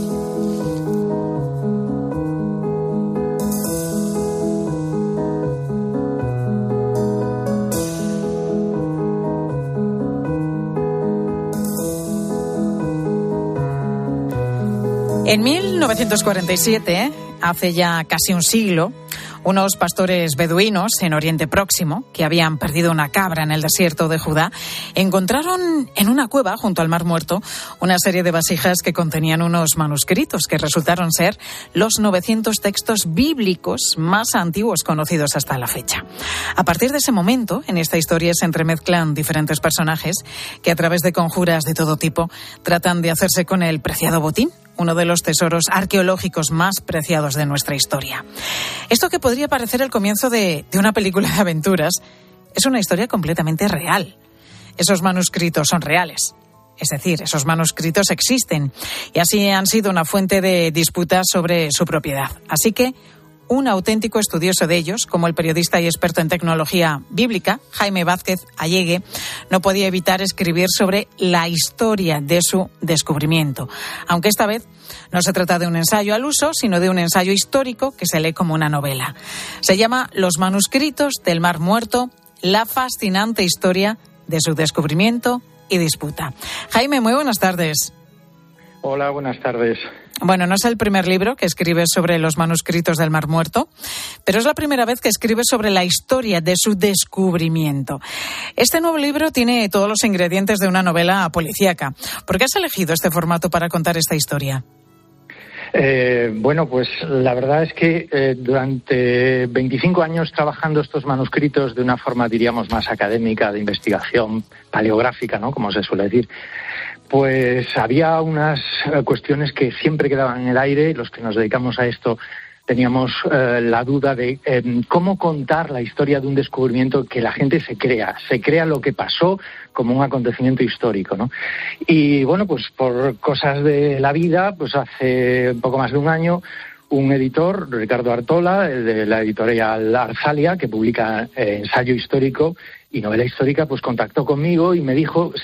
En 1947, hace ya casi un siglo, unos pastores beduinos en Oriente Próximo, que habían perdido una cabra en el desierto de Judá, encontraron en una cueva junto al Mar Muerto una serie de vasijas que contenían unos manuscritos que resultaron ser los 900 textos bíblicos más antiguos conocidos hasta la fecha. A partir de ese momento, en esta historia se entremezclan diferentes personajes que a través de conjuras de todo tipo tratan de hacerse con el preciado botín, uno de los tesoros arqueológicos más preciados de nuestra historia. Esto que podría parecer el comienzo de una película de aventuras es una historia completamente real. Esos manuscritos son reales. Es decir, esos manuscritos existen y así han sido una fuente de disputas sobre su propiedad. Así que un auténtico estudioso de ellos, como el periodista y experto en tecnología bíblica, Jaime Vázquez Allegue, no podía evitar escribir sobre la historia de su descubrimiento. Aunque esta vez no se trata de un ensayo al uso, sino de un ensayo histórico que se lee como una novela. Se llama Los manuscritos del Mar Muerto, la fascinante historia de su descubrimiento y disputa. Jaime, muy buenas tardes. Hola, buenas tardes. Bueno, no es el primer libro que escribes sobre los manuscritos del Mar Muerto, pero es la primera vez que escribes sobre la historia de su descubrimiento. Este nuevo libro tiene todos los ingredientes de una novela policíaca. ¿Por qué has elegido este formato para contar esta historia? Bueno, pues la verdad es que durante 25 años trabajando estos manuscritos de una forma, diríamos, más académica, de investigación paleográfica, ¿no?, como se suele decir, pues había unas cuestiones que siempre quedaban en el aire, y los que nos dedicamos a esto teníamos la duda de cómo contar la historia de un descubrimiento que la gente se crea lo que pasó como un acontecimiento histórico, ¿no? Y bueno, pues por cosas de la vida, pues hace un poco más de un año, un editor, Ricardo Artola, de la editorial Arzalia, que publica ensayo histórico y novela histórica, pues contactó conmigo y me dijo si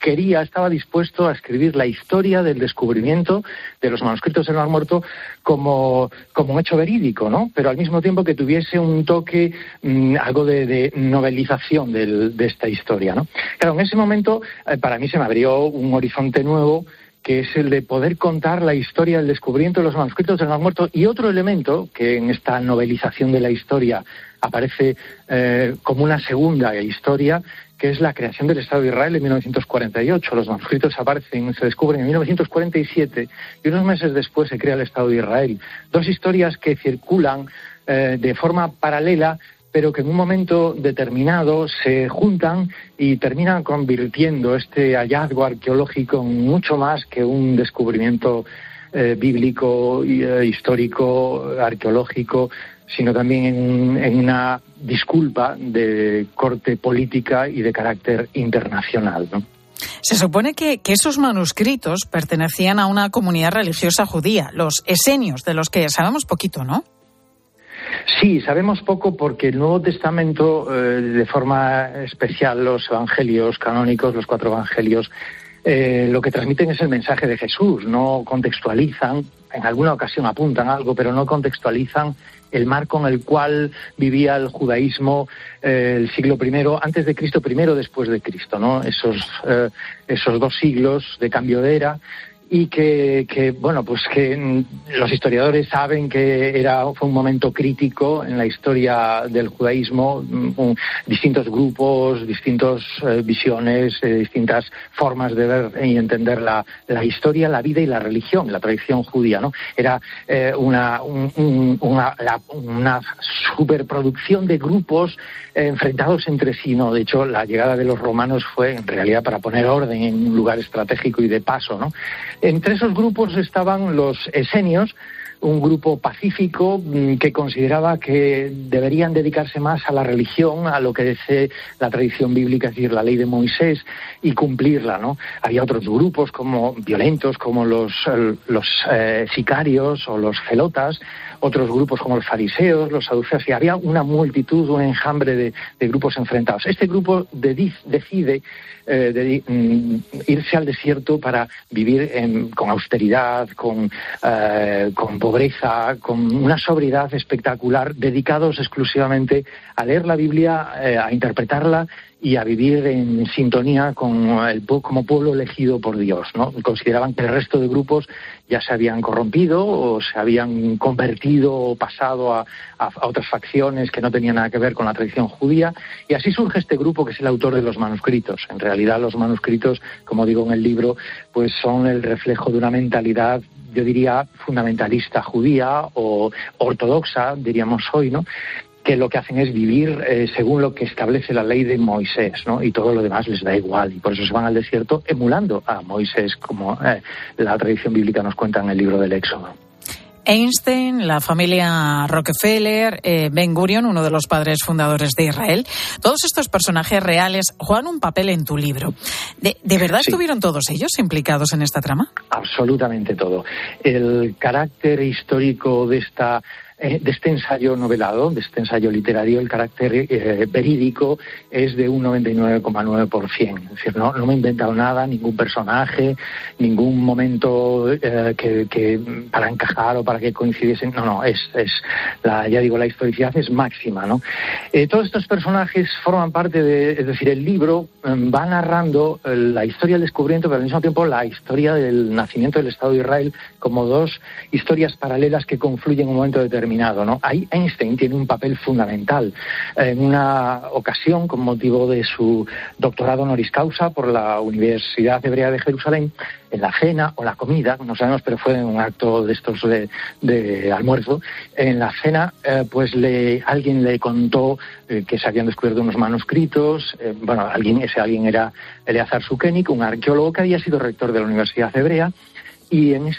estaba dispuesto a escribir la historia del descubrimiento de los manuscritos del Mar Muerto como un hecho verídico, ¿no? Pero al mismo tiempo que tuviese un toque, algo de novelización de esta historia, ¿no? Claro, en ese momento para mí se me abrió un horizonte nuevo, que es el de poder contar la historia del descubrimiento de los manuscritos del Mar Muerto, y otro elemento que en esta novelización de la historia aparece como una segunda historia, que es la creación del Estado de Israel en 1948. Los manuscritos se descubren en 1947 y unos meses después se crea el Estado de Israel. Dos historias que circulan de forma paralela, pero que en un momento determinado se juntan y terminan convirtiendo este hallazgo arqueológico en mucho más que un descubrimiento bíblico, histórico, arqueológico, sino también en una disculpa de corte política y de carácter internacional, ¿no? Se supone que esos manuscritos pertenecían a una comunidad religiosa judía, los esenios, de los que sabemos poquito, ¿no? Sí, sabemos poco porque el Nuevo Testamento, de forma especial los evangelios canónicos, los 4 evangelios, lo que transmiten es el mensaje de Jesús, no contextualizan, en alguna ocasión apuntan algo, pero no contextualizan el marco en el cual vivía el judaísmo el siglo I antes de Cristo, primero después de Cristo, ¿no? Esos 2 siglos de cambio de era. Y que los historiadores saben que fue un momento crítico en la historia del judaísmo, distintos grupos, distintas visiones, distintas formas de ver y entender la historia, la vida y la religión, la tradición judía, ¿no? Era una superproducción de grupos enfrentados entre sí, ¿no? De hecho, la llegada de los romanos fue en realidad para poner orden en un lugar estratégico y de paso, ¿no? Entre esos grupos estaban los esenios, un grupo pacífico que consideraba que deberían dedicarse más a la religión, a lo que dice la tradición bíblica, es decir, la ley de Moisés, y cumplirla, ¿no? Había otros grupos violentos como los sicarios o los celotas, otros grupos como los fariseos, los saduceos, y había una multitud, un enjambre de grupos enfrentados. Este grupo decide irse al desierto para vivir con austeridad, con pobreza, con una sobriedad espectacular, dedicados exclusivamente a leer la Biblia, a interpretarla y a vivir en sintonía como pueblo elegido por Dios, ¿no? Consideraban que el resto de grupos ya se habían corrompido o se habían convertido o pasado a otras facciones que no tenían nada que ver con la tradición judía, y así surge este grupo que es el autor de los manuscritos. En realidad los manuscritos, como digo en el libro, pues son el reflejo de una mentalidad, yo diría, fundamentalista judía o ortodoxa, diríamos hoy, ¿no? Que lo que hacen es vivir según lo que establece la ley de Moisés, ¿no? Y todo lo demás les da igual, y por eso se van al desierto emulando a Moisés, como la tradición bíblica nos cuenta en el libro del Éxodo. Einstein, la familia Rockefeller, Ben Gurion, uno de los padres fundadores de Israel. Todos estos personajes reales juegan un papel en tu libro. ¿De verdad estuvieron todos ellos implicados en esta trama? Absolutamente todo. El carácter histórico de este ensayo novelado, de este ensayo literario, el carácter verídico es de un 99,9%. Es decir, no me he inventado nada, ningún personaje, ningún momento que para encajar o para que coincidiesen. No, ya digo, la historicidad es máxima, ¿no? Todos estos personajes forman parte es decir, el libro va narrando la historia del descubrimiento, pero al mismo tiempo la historia del nacimiento del Estado de Israel, como 2 historias paralelas que confluyen en un momento determinado, ¿no? Ahí Einstein tiene un papel fundamental. En una ocasión, con motivo de su doctorado honoris causa por la Universidad Hebrea de Jerusalén, en la cena o la comida, no sabemos, pero fue en un acto de estos de almuerzo, en la cena alguien le contó que se habían descubierto unos manuscritos. Ese alguien era Eleazar Sukenik, un arqueólogo que había sido rector de la Universidad Hebrea, y en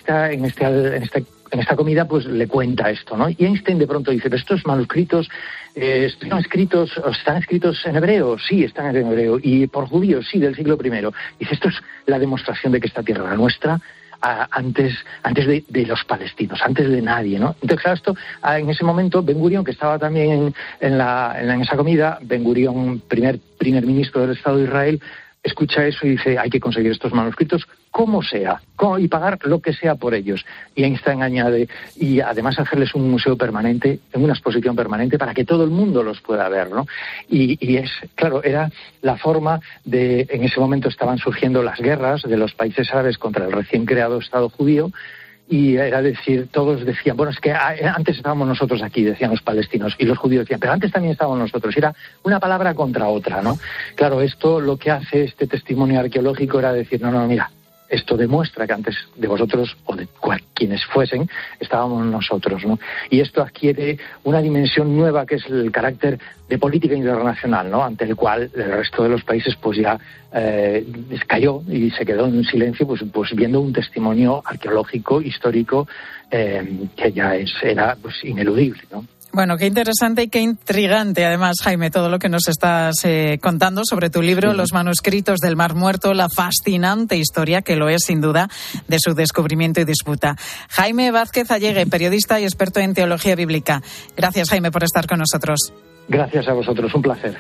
esta comida pues le cuenta esto, ¿no? Y Einstein de pronto dice, pero estos manuscritos están escritos en hebreo. Sí, están en hebreo. Y por judíos, sí, del siglo I. Dice, esto es la demostración de que esta tierra era nuestra antes de los palestinos, antes de nadie, ¿no? Entonces, claro, esto en ese momento Ben Gurion, que estaba también en esa comida, Ben Gurion, primer ministro del Estado de Israel, escucha eso y dice, hay que conseguir estos manuscritos como sea, y pagar lo que sea por ellos. Y Einstein añade, y además hacerles un museo permanente, una exposición permanente, para que todo el mundo los pueda ver, ¿no? Y es, claro, era la forma de, en ese momento estaban surgiendo las guerras de los países árabes contra el recién creado Estado judío, y era decir, todos decían, bueno, es que antes estábamos nosotros aquí, decían los palestinos, y los judíos decían, pero antes también estábamos nosotros. Era una palabra contra otra, ¿no? Claro, esto lo que hace este testimonio arqueológico era decir, no, mira, esto demuestra que antes de vosotros, o de quienes fuesen, estábamos nosotros, ¿no? Y esto adquiere una dimensión nueva, que es el carácter de política internacional, ¿no? Ante el cual el resto de los países pues ya cayó y se quedó en silencio, pues viendo un testimonio arqueológico, histórico, que ya era pues ineludible, ¿no? Bueno, qué interesante y qué intrigante, además, Jaime, todo lo que nos estás contando sobre tu libro, Los manuscritos del Mar Muerto, la fascinante historia, que lo es sin duda, de su descubrimiento y disputa. Jaime Vázquez Allegue, periodista y experto en teología bíblica. Gracias, Jaime, por estar con nosotros. Gracias a vosotros, un placer.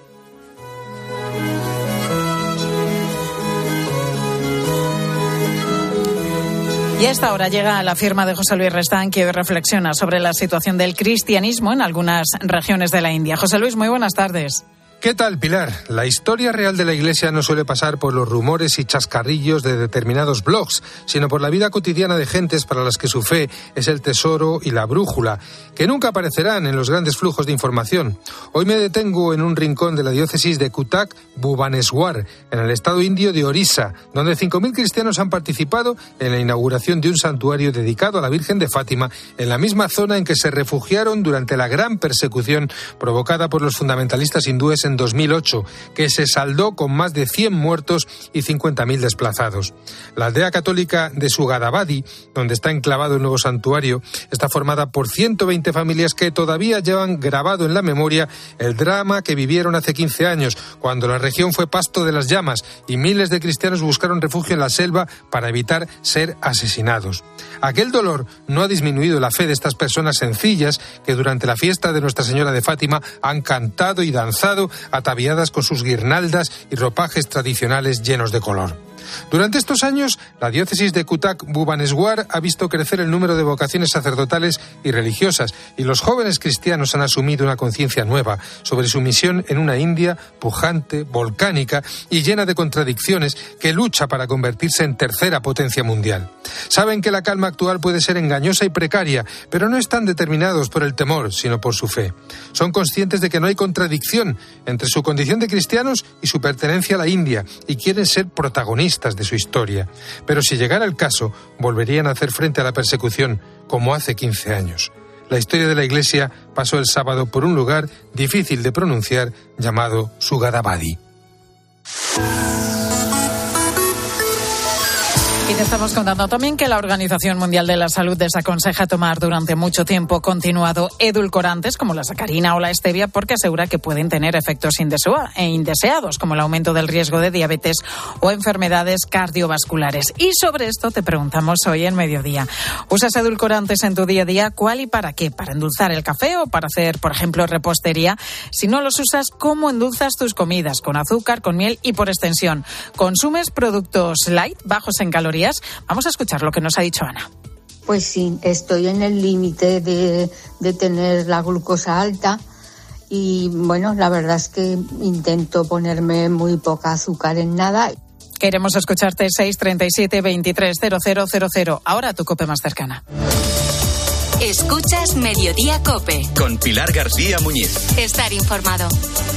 Y a esta hora llega la firma de José Luis Restán, que hoy reflexiona sobre la situación del cristianismo en algunas regiones de la India. José Luis, muy buenas tardes. ¿Qué tal, Pilar? La historia real de la Iglesia no suele pasar por los rumores y chascarrillos de determinados blogs, sino por la vida cotidiana de gentes para las que su fe es el tesoro y la brújula, que nunca aparecerán en los grandes flujos de información. Hoy me detengo en un rincón de la diócesis de Cuttack, Bhubaneswar, en el estado indio de Orissa, donde 5.000 cristianos han participado en la inauguración de un santuario dedicado a la Virgen de Fátima, en la misma zona en que se refugiaron durante la gran persecución provocada por los fundamentalistas hindúes en 2008, que se saldó con más de 100 muertos y 50.000 desplazados. La aldea católica de Sugadabadi, donde está enclavado el nuevo santuario, está formada por 120 familias que todavía llevan grabado en la memoria el drama que vivieron hace 15 años, cuando la región fue pasto de las llamas y miles de cristianos buscaron refugio en la selva para evitar ser asesinados. Aquel dolor no ha disminuido la fe de estas personas sencillas que durante la fiesta de Nuestra Señora de Fátima han cantado y danzado ataviadas con sus guirnaldas y ropajes tradicionales llenos de color. Durante estos años, la diócesis de Cuttack, Bhubaneswar, ha visto crecer el número de vocaciones sacerdotales y religiosas, y los jóvenes cristianos han asumido una conciencia nueva sobre su misión en una India pujante, volcánica y llena de contradicciones, que lucha para convertirse en tercera potencia mundial. Saben que la calma actual puede ser engañosa y precaria, pero no están determinados por el temor, sino por su fe. Son conscientes de que no hay contradicción entre su condición de cristianos y su pertenencia a la India, y quieren ser protagonistas de su historia. Pero si llegara el caso, volverían a hacer frente a la persecución, como hace 15 años. La historia de la Iglesia pasó el sábado por un lugar difícil de pronunciar llamado Sugadabadi. Y te estamos contando también que la Organización Mundial de la Salud desaconseja tomar durante mucho tiempo continuado edulcorantes como la sacarina o la stevia, porque asegura que pueden tener efectos indeseados, como el aumento del riesgo de diabetes o enfermedades cardiovasculares. Y sobre esto te preguntamos hoy en Mediodía. ¿Usas edulcorantes en tu día a día? ¿Cuál y para qué? ¿Para endulzar el café o para hacer, por ejemplo, repostería? Si no los usas, ¿cómo endulzas tus comidas? ¿Con azúcar, con miel y por extensión? ¿Consumes productos light, bajos en calorías? Vamos a escuchar lo que nos ha dicho Ana. Pues sí, estoy en el límite de tener la glucosa alta y bueno, la verdad es que intento ponerme muy poca azúcar en nada. Queremos escucharte 637 23 0000. Ahora tu COPE más cercana. Escuchas Mediodía COPE. Con Pilar García Muñiz. Estar informado.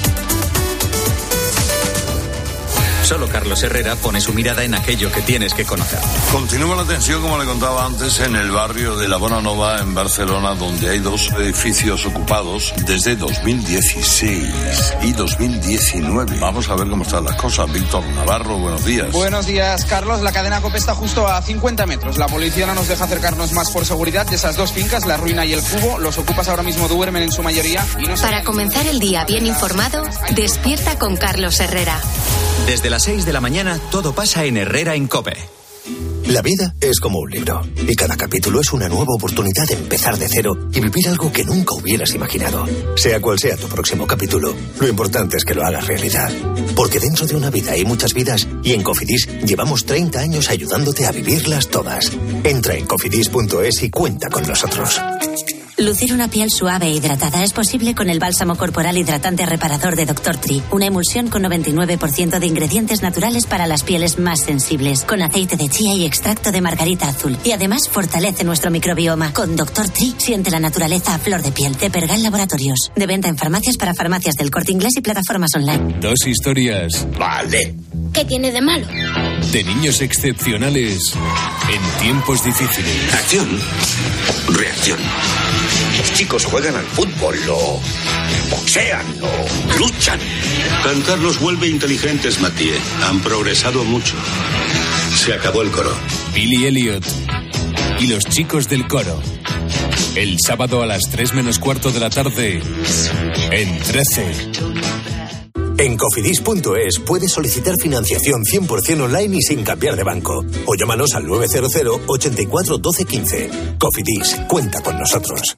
Solo Carlos Herrera pone su mirada en aquello que tienes que conocer. Continúa la tensión, como le contaba antes, en el barrio de la Bonanova, en Barcelona, donde hay 2 edificios ocupados desde 2016 y 2019. Vamos a ver cómo están las cosas. Víctor Navarro, buenos días. Buenos días, Carlos. La cadena COPE está justo a 50 metros. La policía no nos deja acercarnos más por seguridad de esas 2 fincas, La Ruina y El Cubo. Los ocupas ahora mismo duermen en su mayoría. Y no Para comenzar el día bien informado, despierta con Carlos Herrera. Desde las 6 de la mañana, todo pasa en Herrera en COPE. La vida es como un libro, y cada capítulo es una nueva oportunidad de empezar de cero y vivir algo que nunca hubieras imaginado. Sea cual sea tu próximo capítulo, lo importante es que lo hagas realidad. Porque dentro de una vida hay muchas vidas, y en Cofidis llevamos 30 años ayudándote a vivirlas todas. Entra en cofidis.es y cuenta con nosotros. Lucir una piel suave e hidratada es posible con el bálsamo corporal hidratante reparador de Dr. Tree. Una emulsión con 99% de ingredientes naturales para las pieles más sensibles, con aceite de chía y extracto de margarita azul. Y además fortalece nuestro microbioma. Con Dr. Tree siente la naturaleza a flor de piel. De Pergal Laboratorios. De venta en farmacias para farmacias del Corte Inglés y plataformas online. 2 historias. Vale. ¿Qué tiene de malo? De niños excepcionales en tiempos difíciles. Acción. Reacción. Los chicos juegan al fútbol, lo boxean, lo luchan. Cantar los vuelve inteligentes, Mathieu. Han progresado mucho. Se acabó el coro. Billy Elliot y los chicos del coro. El sábado a las 3 menos cuarto de la tarde en 13. En cofidis.es puedes solicitar financiación 100% online y sin cambiar de banco. O llámanos al 900 84 12 15. Cofidis, cuenta con nosotros.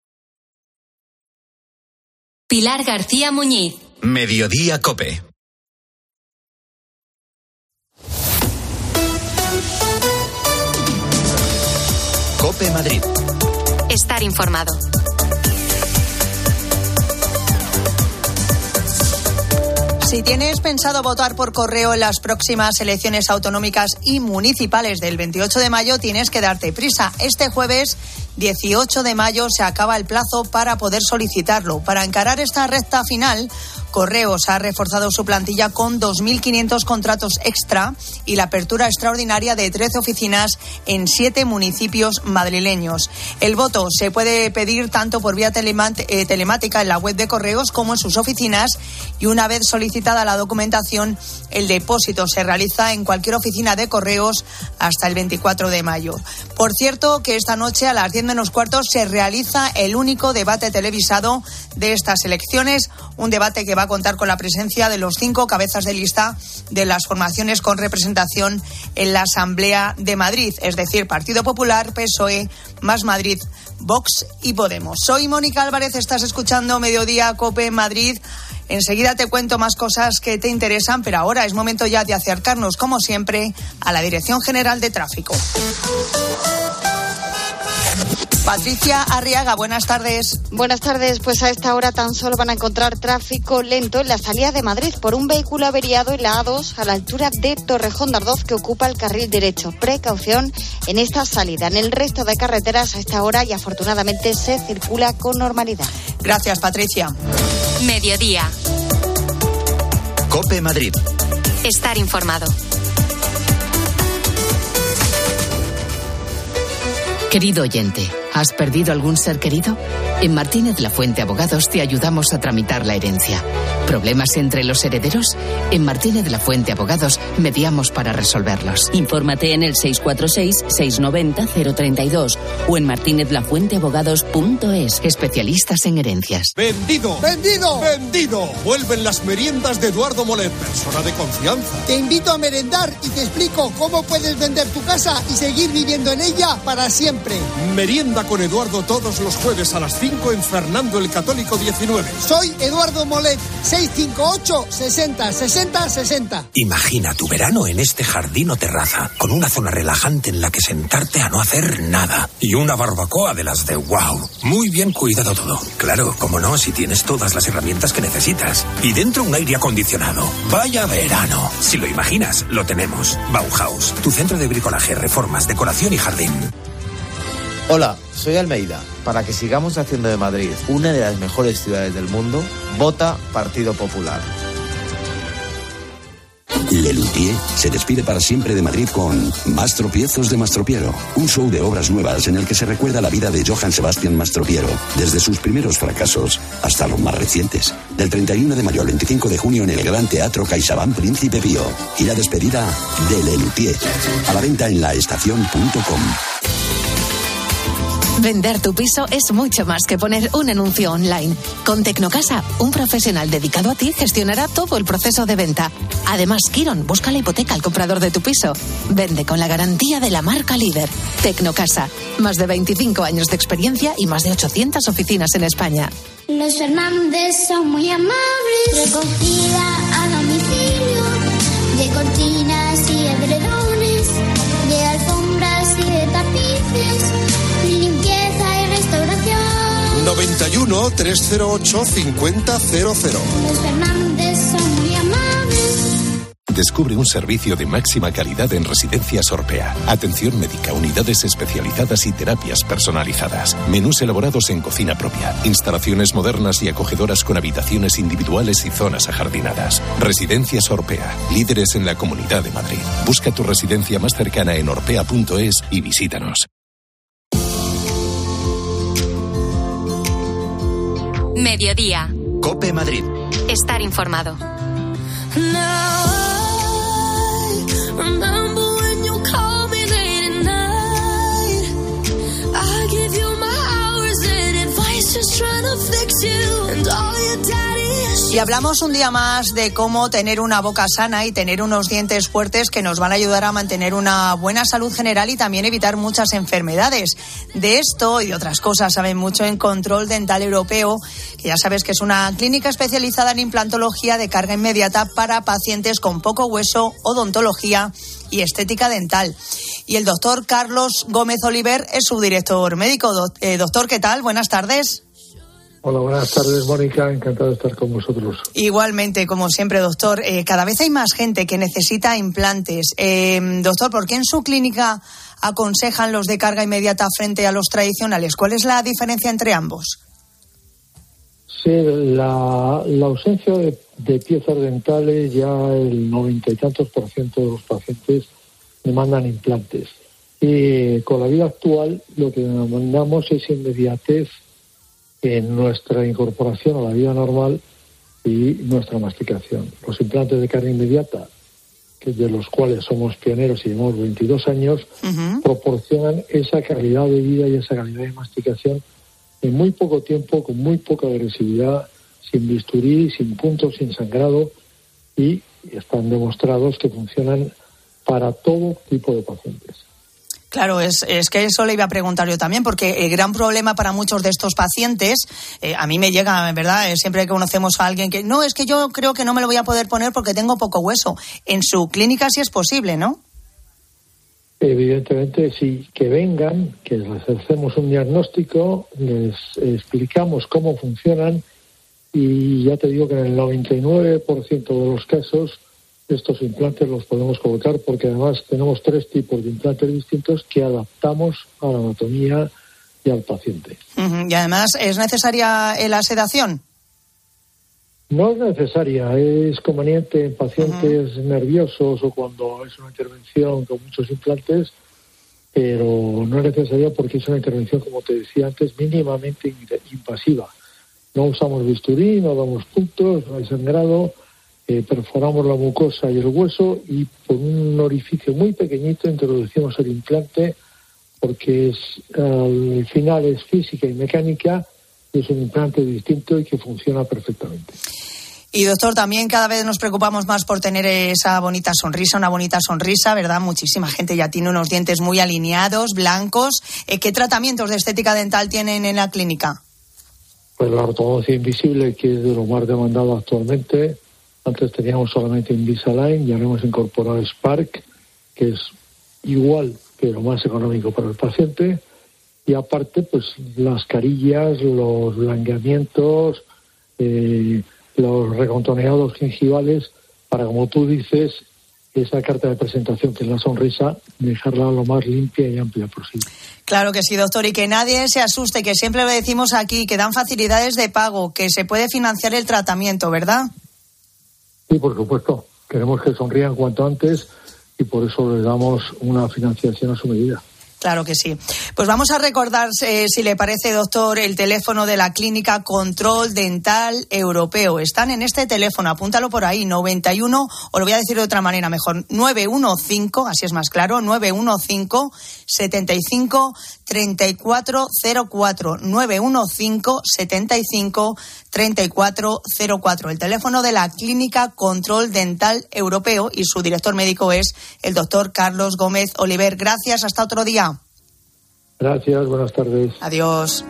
Pilar García Muñiz. Mediodía COPE. COPE Madrid. Estar informado. Si tienes pensado votar por correo en las próximas elecciones autonómicas y municipales del 28 de mayo, tienes que darte prisa. Este jueves 18 de mayo se acaba el plazo para poder solicitarlo. Para encarar esta recta final, Correos ha reforzado su plantilla con 2.500 contratos extra y la apertura extraordinaria de 13 oficinas en 7 municipios madrileños. El voto se puede pedir tanto por vía telemática en la web de Correos como en sus oficinas, y una vez solicitada la documentación, el depósito se realiza en cualquier oficina de Correos hasta el 24 de mayo. Por cierto, que esta noche a las 10 menos cuarto se realiza el único debate televisado de estas elecciones, un debate que va a contar con la presencia de los 5 cabezas de lista de las formaciones con representación en la Asamblea de Madrid, es decir, Partido Popular, PSOE, Más Madrid, Vox y Podemos. Soy Mónica Álvarez, estás escuchando Mediodía COPE Madrid. Enseguida te cuento más cosas que te interesan, pero ahora es momento ya de acercarnos, como siempre, a la Dirección General de Tráfico. Patricia Arriaga, buenas tardes. Buenas tardes, pues a esta hora tan solo van a encontrar tráfico lento en la salida de Madrid por un vehículo averiado en la A2 a la altura de Torrejón de Ardoz, que ocupa el carril derecho. Precaución en esta salida. En el resto de carreteras a esta hora y afortunadamente se circula con normalidad. Gracias, Patricia. Mediodía. COPE Madrid. Estar informado. Querido oyente, ¿has perdido algún ser querido? En Martínez La Fuente Abogados te ayudamos a tramitar la herencia. ¿Problemas entre los herederos? En Martínez La Fuente Abogados mediamos para resolverlos. Infórmate en el 646-690-032 o en martinezlafuenteabogados.es. Especialistas en herencias. ¡Vendido! ¡Vendido! ¡Vendido! Vuelven las meriendas de Eduardo Molet, persona de confianza. Te invito a merendar y te explico cómo puedes vender tu casa y seguir viviendo en ella para siempre. Merienda con Eduardo todos los jueves a las 5 en Fernando el Católico 19. Soy Eduardo Molet, 658 60 60 60. Imagina tu verano en este jardín o terraza, con una zona relajante en la que sentarte a no hacer nada y una barbacoa de las de wow. Muy bien cuidado todo. Claro, como no, si tienes todas las herramientas que necesitas. Y dentro un aire acondicionado. Vaya verano. Si lo imaginas, lo tenemos. Bauhaus, tu centro de bricolaje, reformas, decoración y jardín. Hola, soy Almeida. Para que sigamos haciendo de Madrid una de las mejores ciudades del mundo, vota Partido Popular. Lelutier se despide para siempre de Madrid con Mastropiezos de Mastropiero, un show de obras nuevas en el que se recuerda la vida de Johann Sebastian Mastropiero, desde sus primeros fracasos hasta los más recientes. Del 31 de mayo al 25 de junio en el Gran Teatro CaixaBank Príncipe Pío. Y la despedida de Lelutier. A la venta en laestacion.com. Vender tu piso es mucho más que poner un anuncio online. Con Tecnocasa, un profesional dedicado a ti gestionará todo el proceso de venta. Además, Quirón busca la hipoteca al comprador de tu piso. Vende con la garantía de la marca líder. Tecnocasa, más de 25 años de experiencia y más de 800 oficinas en España. Los Fernández son muy amables. Recogida a domicilio de cortinas y edredones, de alfombras y de tapices, limpieza y restauración. 91 308 5000. Los Fernández son muy amables. Descubre un servicio de máxima calidad en Residencias Orpea. Atención médica, unidades especializadas y terapias personalizadas. Menús elaborados en cocina propia. Instalaciones modernas y acogedoras con habitaciones individuales y zonas ajardinadas. Residencias Orpea, líderes en la Comunidad de Madrid. Busca tu residencia más cercana en orpea.es y visítanos. Mediodía. COPE Madrid. Estar informado. Remember when you called me late at night? I give you my hours and advice, just trying to fix you and all your daddy. Y hablamos un día más de cómo tener una boca sana y tener unos dientes fuertes que nos van a ayudar a mantener una buena salud general y también evitar muchas enfermedades. De esto y de otras cosas saben mucho en Control Dental Europeo, que ya sabes que es una clínica especializada en implantología de carga inmediata para pacientes con poco hueso, odontología y estética dental. Y el doctor Carlos Gómez Oliver es su director médico. Doctor, ¿qué tal? Buenas tardes. Hola, buenas tardes, Mónica. Encantado de estar con vosotros. Igualmente, como siempre, doctor. Cada vez hay más gente que necesita implantes. Doctor, ¿por qué en su clínica aconsejan los de carga inmediata frente a los tradicionales? ¿Cuál es la diferencia entre ambos? Sí, la ausencia de piezas dentales, ya el 90 y tantos % de los pacientes demandan implantes. Y con la vida actual, lo que demandamos es inmediatez en nuestra incorporación a la vida normal y nuestra masticación. Los implantes de carga inmediata, que de los cuales somos pioneros y llevamos 22 años, proporcionan esa calidad de vida y esa calidad de masticación en muy poco tiempo, con muy poca agresividad, sin bisturí, sin puntos, sin sangrado, y están demostrados que funcionan para todo tipo de pacientes. Claro, es que eso le iba a preguntar yo también, porque el gran problema para muchos de estos pacientes, a mí me llega, ¿verdad? Siempre que conocemos a alguien que, no, es que yo creo que no me lo voy a poder poner porque tengo poco hueso. En su clínica sí es posible, ¿no? Evidentemente sí, que vengan, que les hacemos un diagnóstico, les explicamos cómo funcionan y ya te digo que en el 99% de los casos estos implantes los podemos colocar porque además tenemos 3 tipos de implantes distintos que adaptamos a la anatomía y al paciente. Y además, ¿es necesaria la sedación? No es necesaria, es conveniente en pacientes nerviosos o cuando es una intervención con muchos implantes, pero no es necesaria porque es una intervención, como te decía antes, mínimamente invasiva. No usamos bisturí, no damos puntos, no hay sangrado, perforamos la mucosa y el hueso y por un orificio muy pequeñito introducimos el implante porque al final es física y mecánica, es un implante distinto y que funciona perfectamente. Y doctor, también cada vez nos preocupamos más por tener esa bonita sonrisa, una bonita sonrisa, ¿verdad? Muchísima gente ya tiene unos dientes muy alineados, blancos. ¿Qué tratamientos de estética dental tienen en la clínica? Pues la ortodoncia invisible, que es de lo más demandado actualmente. Antes teníamos solamente Invisalign, ya lo hemos incorporado Spark, que es igual pero más económico para el paciente. Y aparte, pues las carillas, los blanqueamientos, los recontoneados gingivales, para, como tú dices, esa carta de presentación que es la sonrisa, dejarla lo más limpia y amplia posible. Claro que sí, doctor, y que nadie se asuste, que siempre lo decimos aquí, que dan facilidades de pago, que se puede financiar el tratamiento, ¿verdad? Sí, por supuesto. Queremos que sonrían cuanto antes y por eso les damos una financiación a su medida. Claro que sí. Pues vamos a recordar, si le parece, doctor, el teléfono de la clínica Control Dental Europeo. Están en este teléfono, apúntalo por ahí, 91, o lo voy a decir de otra manera mejor, 915, así es más claro, 915 75 3404, 915 75 3404. El teléfono de la Clínica Control Dental Europeo y su director médico es el doctor Carlos Gómez Oliver. Gracias, hasta otro día. Gracias, buenas tardes. Adiós.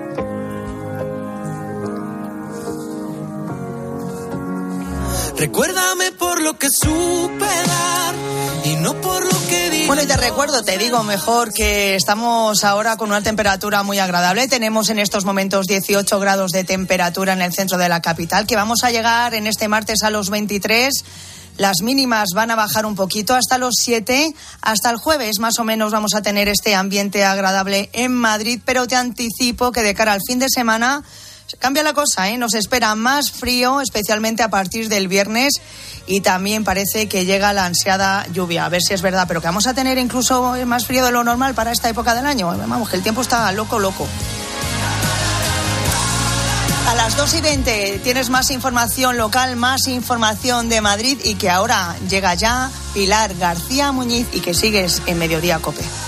Recuérdame por lo que supe dar y no por lo que di. Bueno, y te digo mejor que estamos ahora con una temperatura muy agradable. Tenemos en estos momentos 18 grados de temperatura en el centro de la capital, que vamos a llegar en este martes a los 23. Las mínimas van a bajar un poquito hasta los 7. Hasta el jueves más o menos vamos a tener este ambiente agradable en Madrid, pero te anticipo que de cara al fin de semana cambia la cosa, Nos espera más frío, especialmente a partir del viernes, y también parece que llega la ansiada lluvia. A ver si es verdad, pero que vamos a tener incluso más frío de lo normal para esta época del año. Vamos, que el tiempo está loco. A las 2:20 tienes más información local, más información de Madrid, y que ahora llega ya Pilar García Muñiz y que sigues en Mediodía COPE.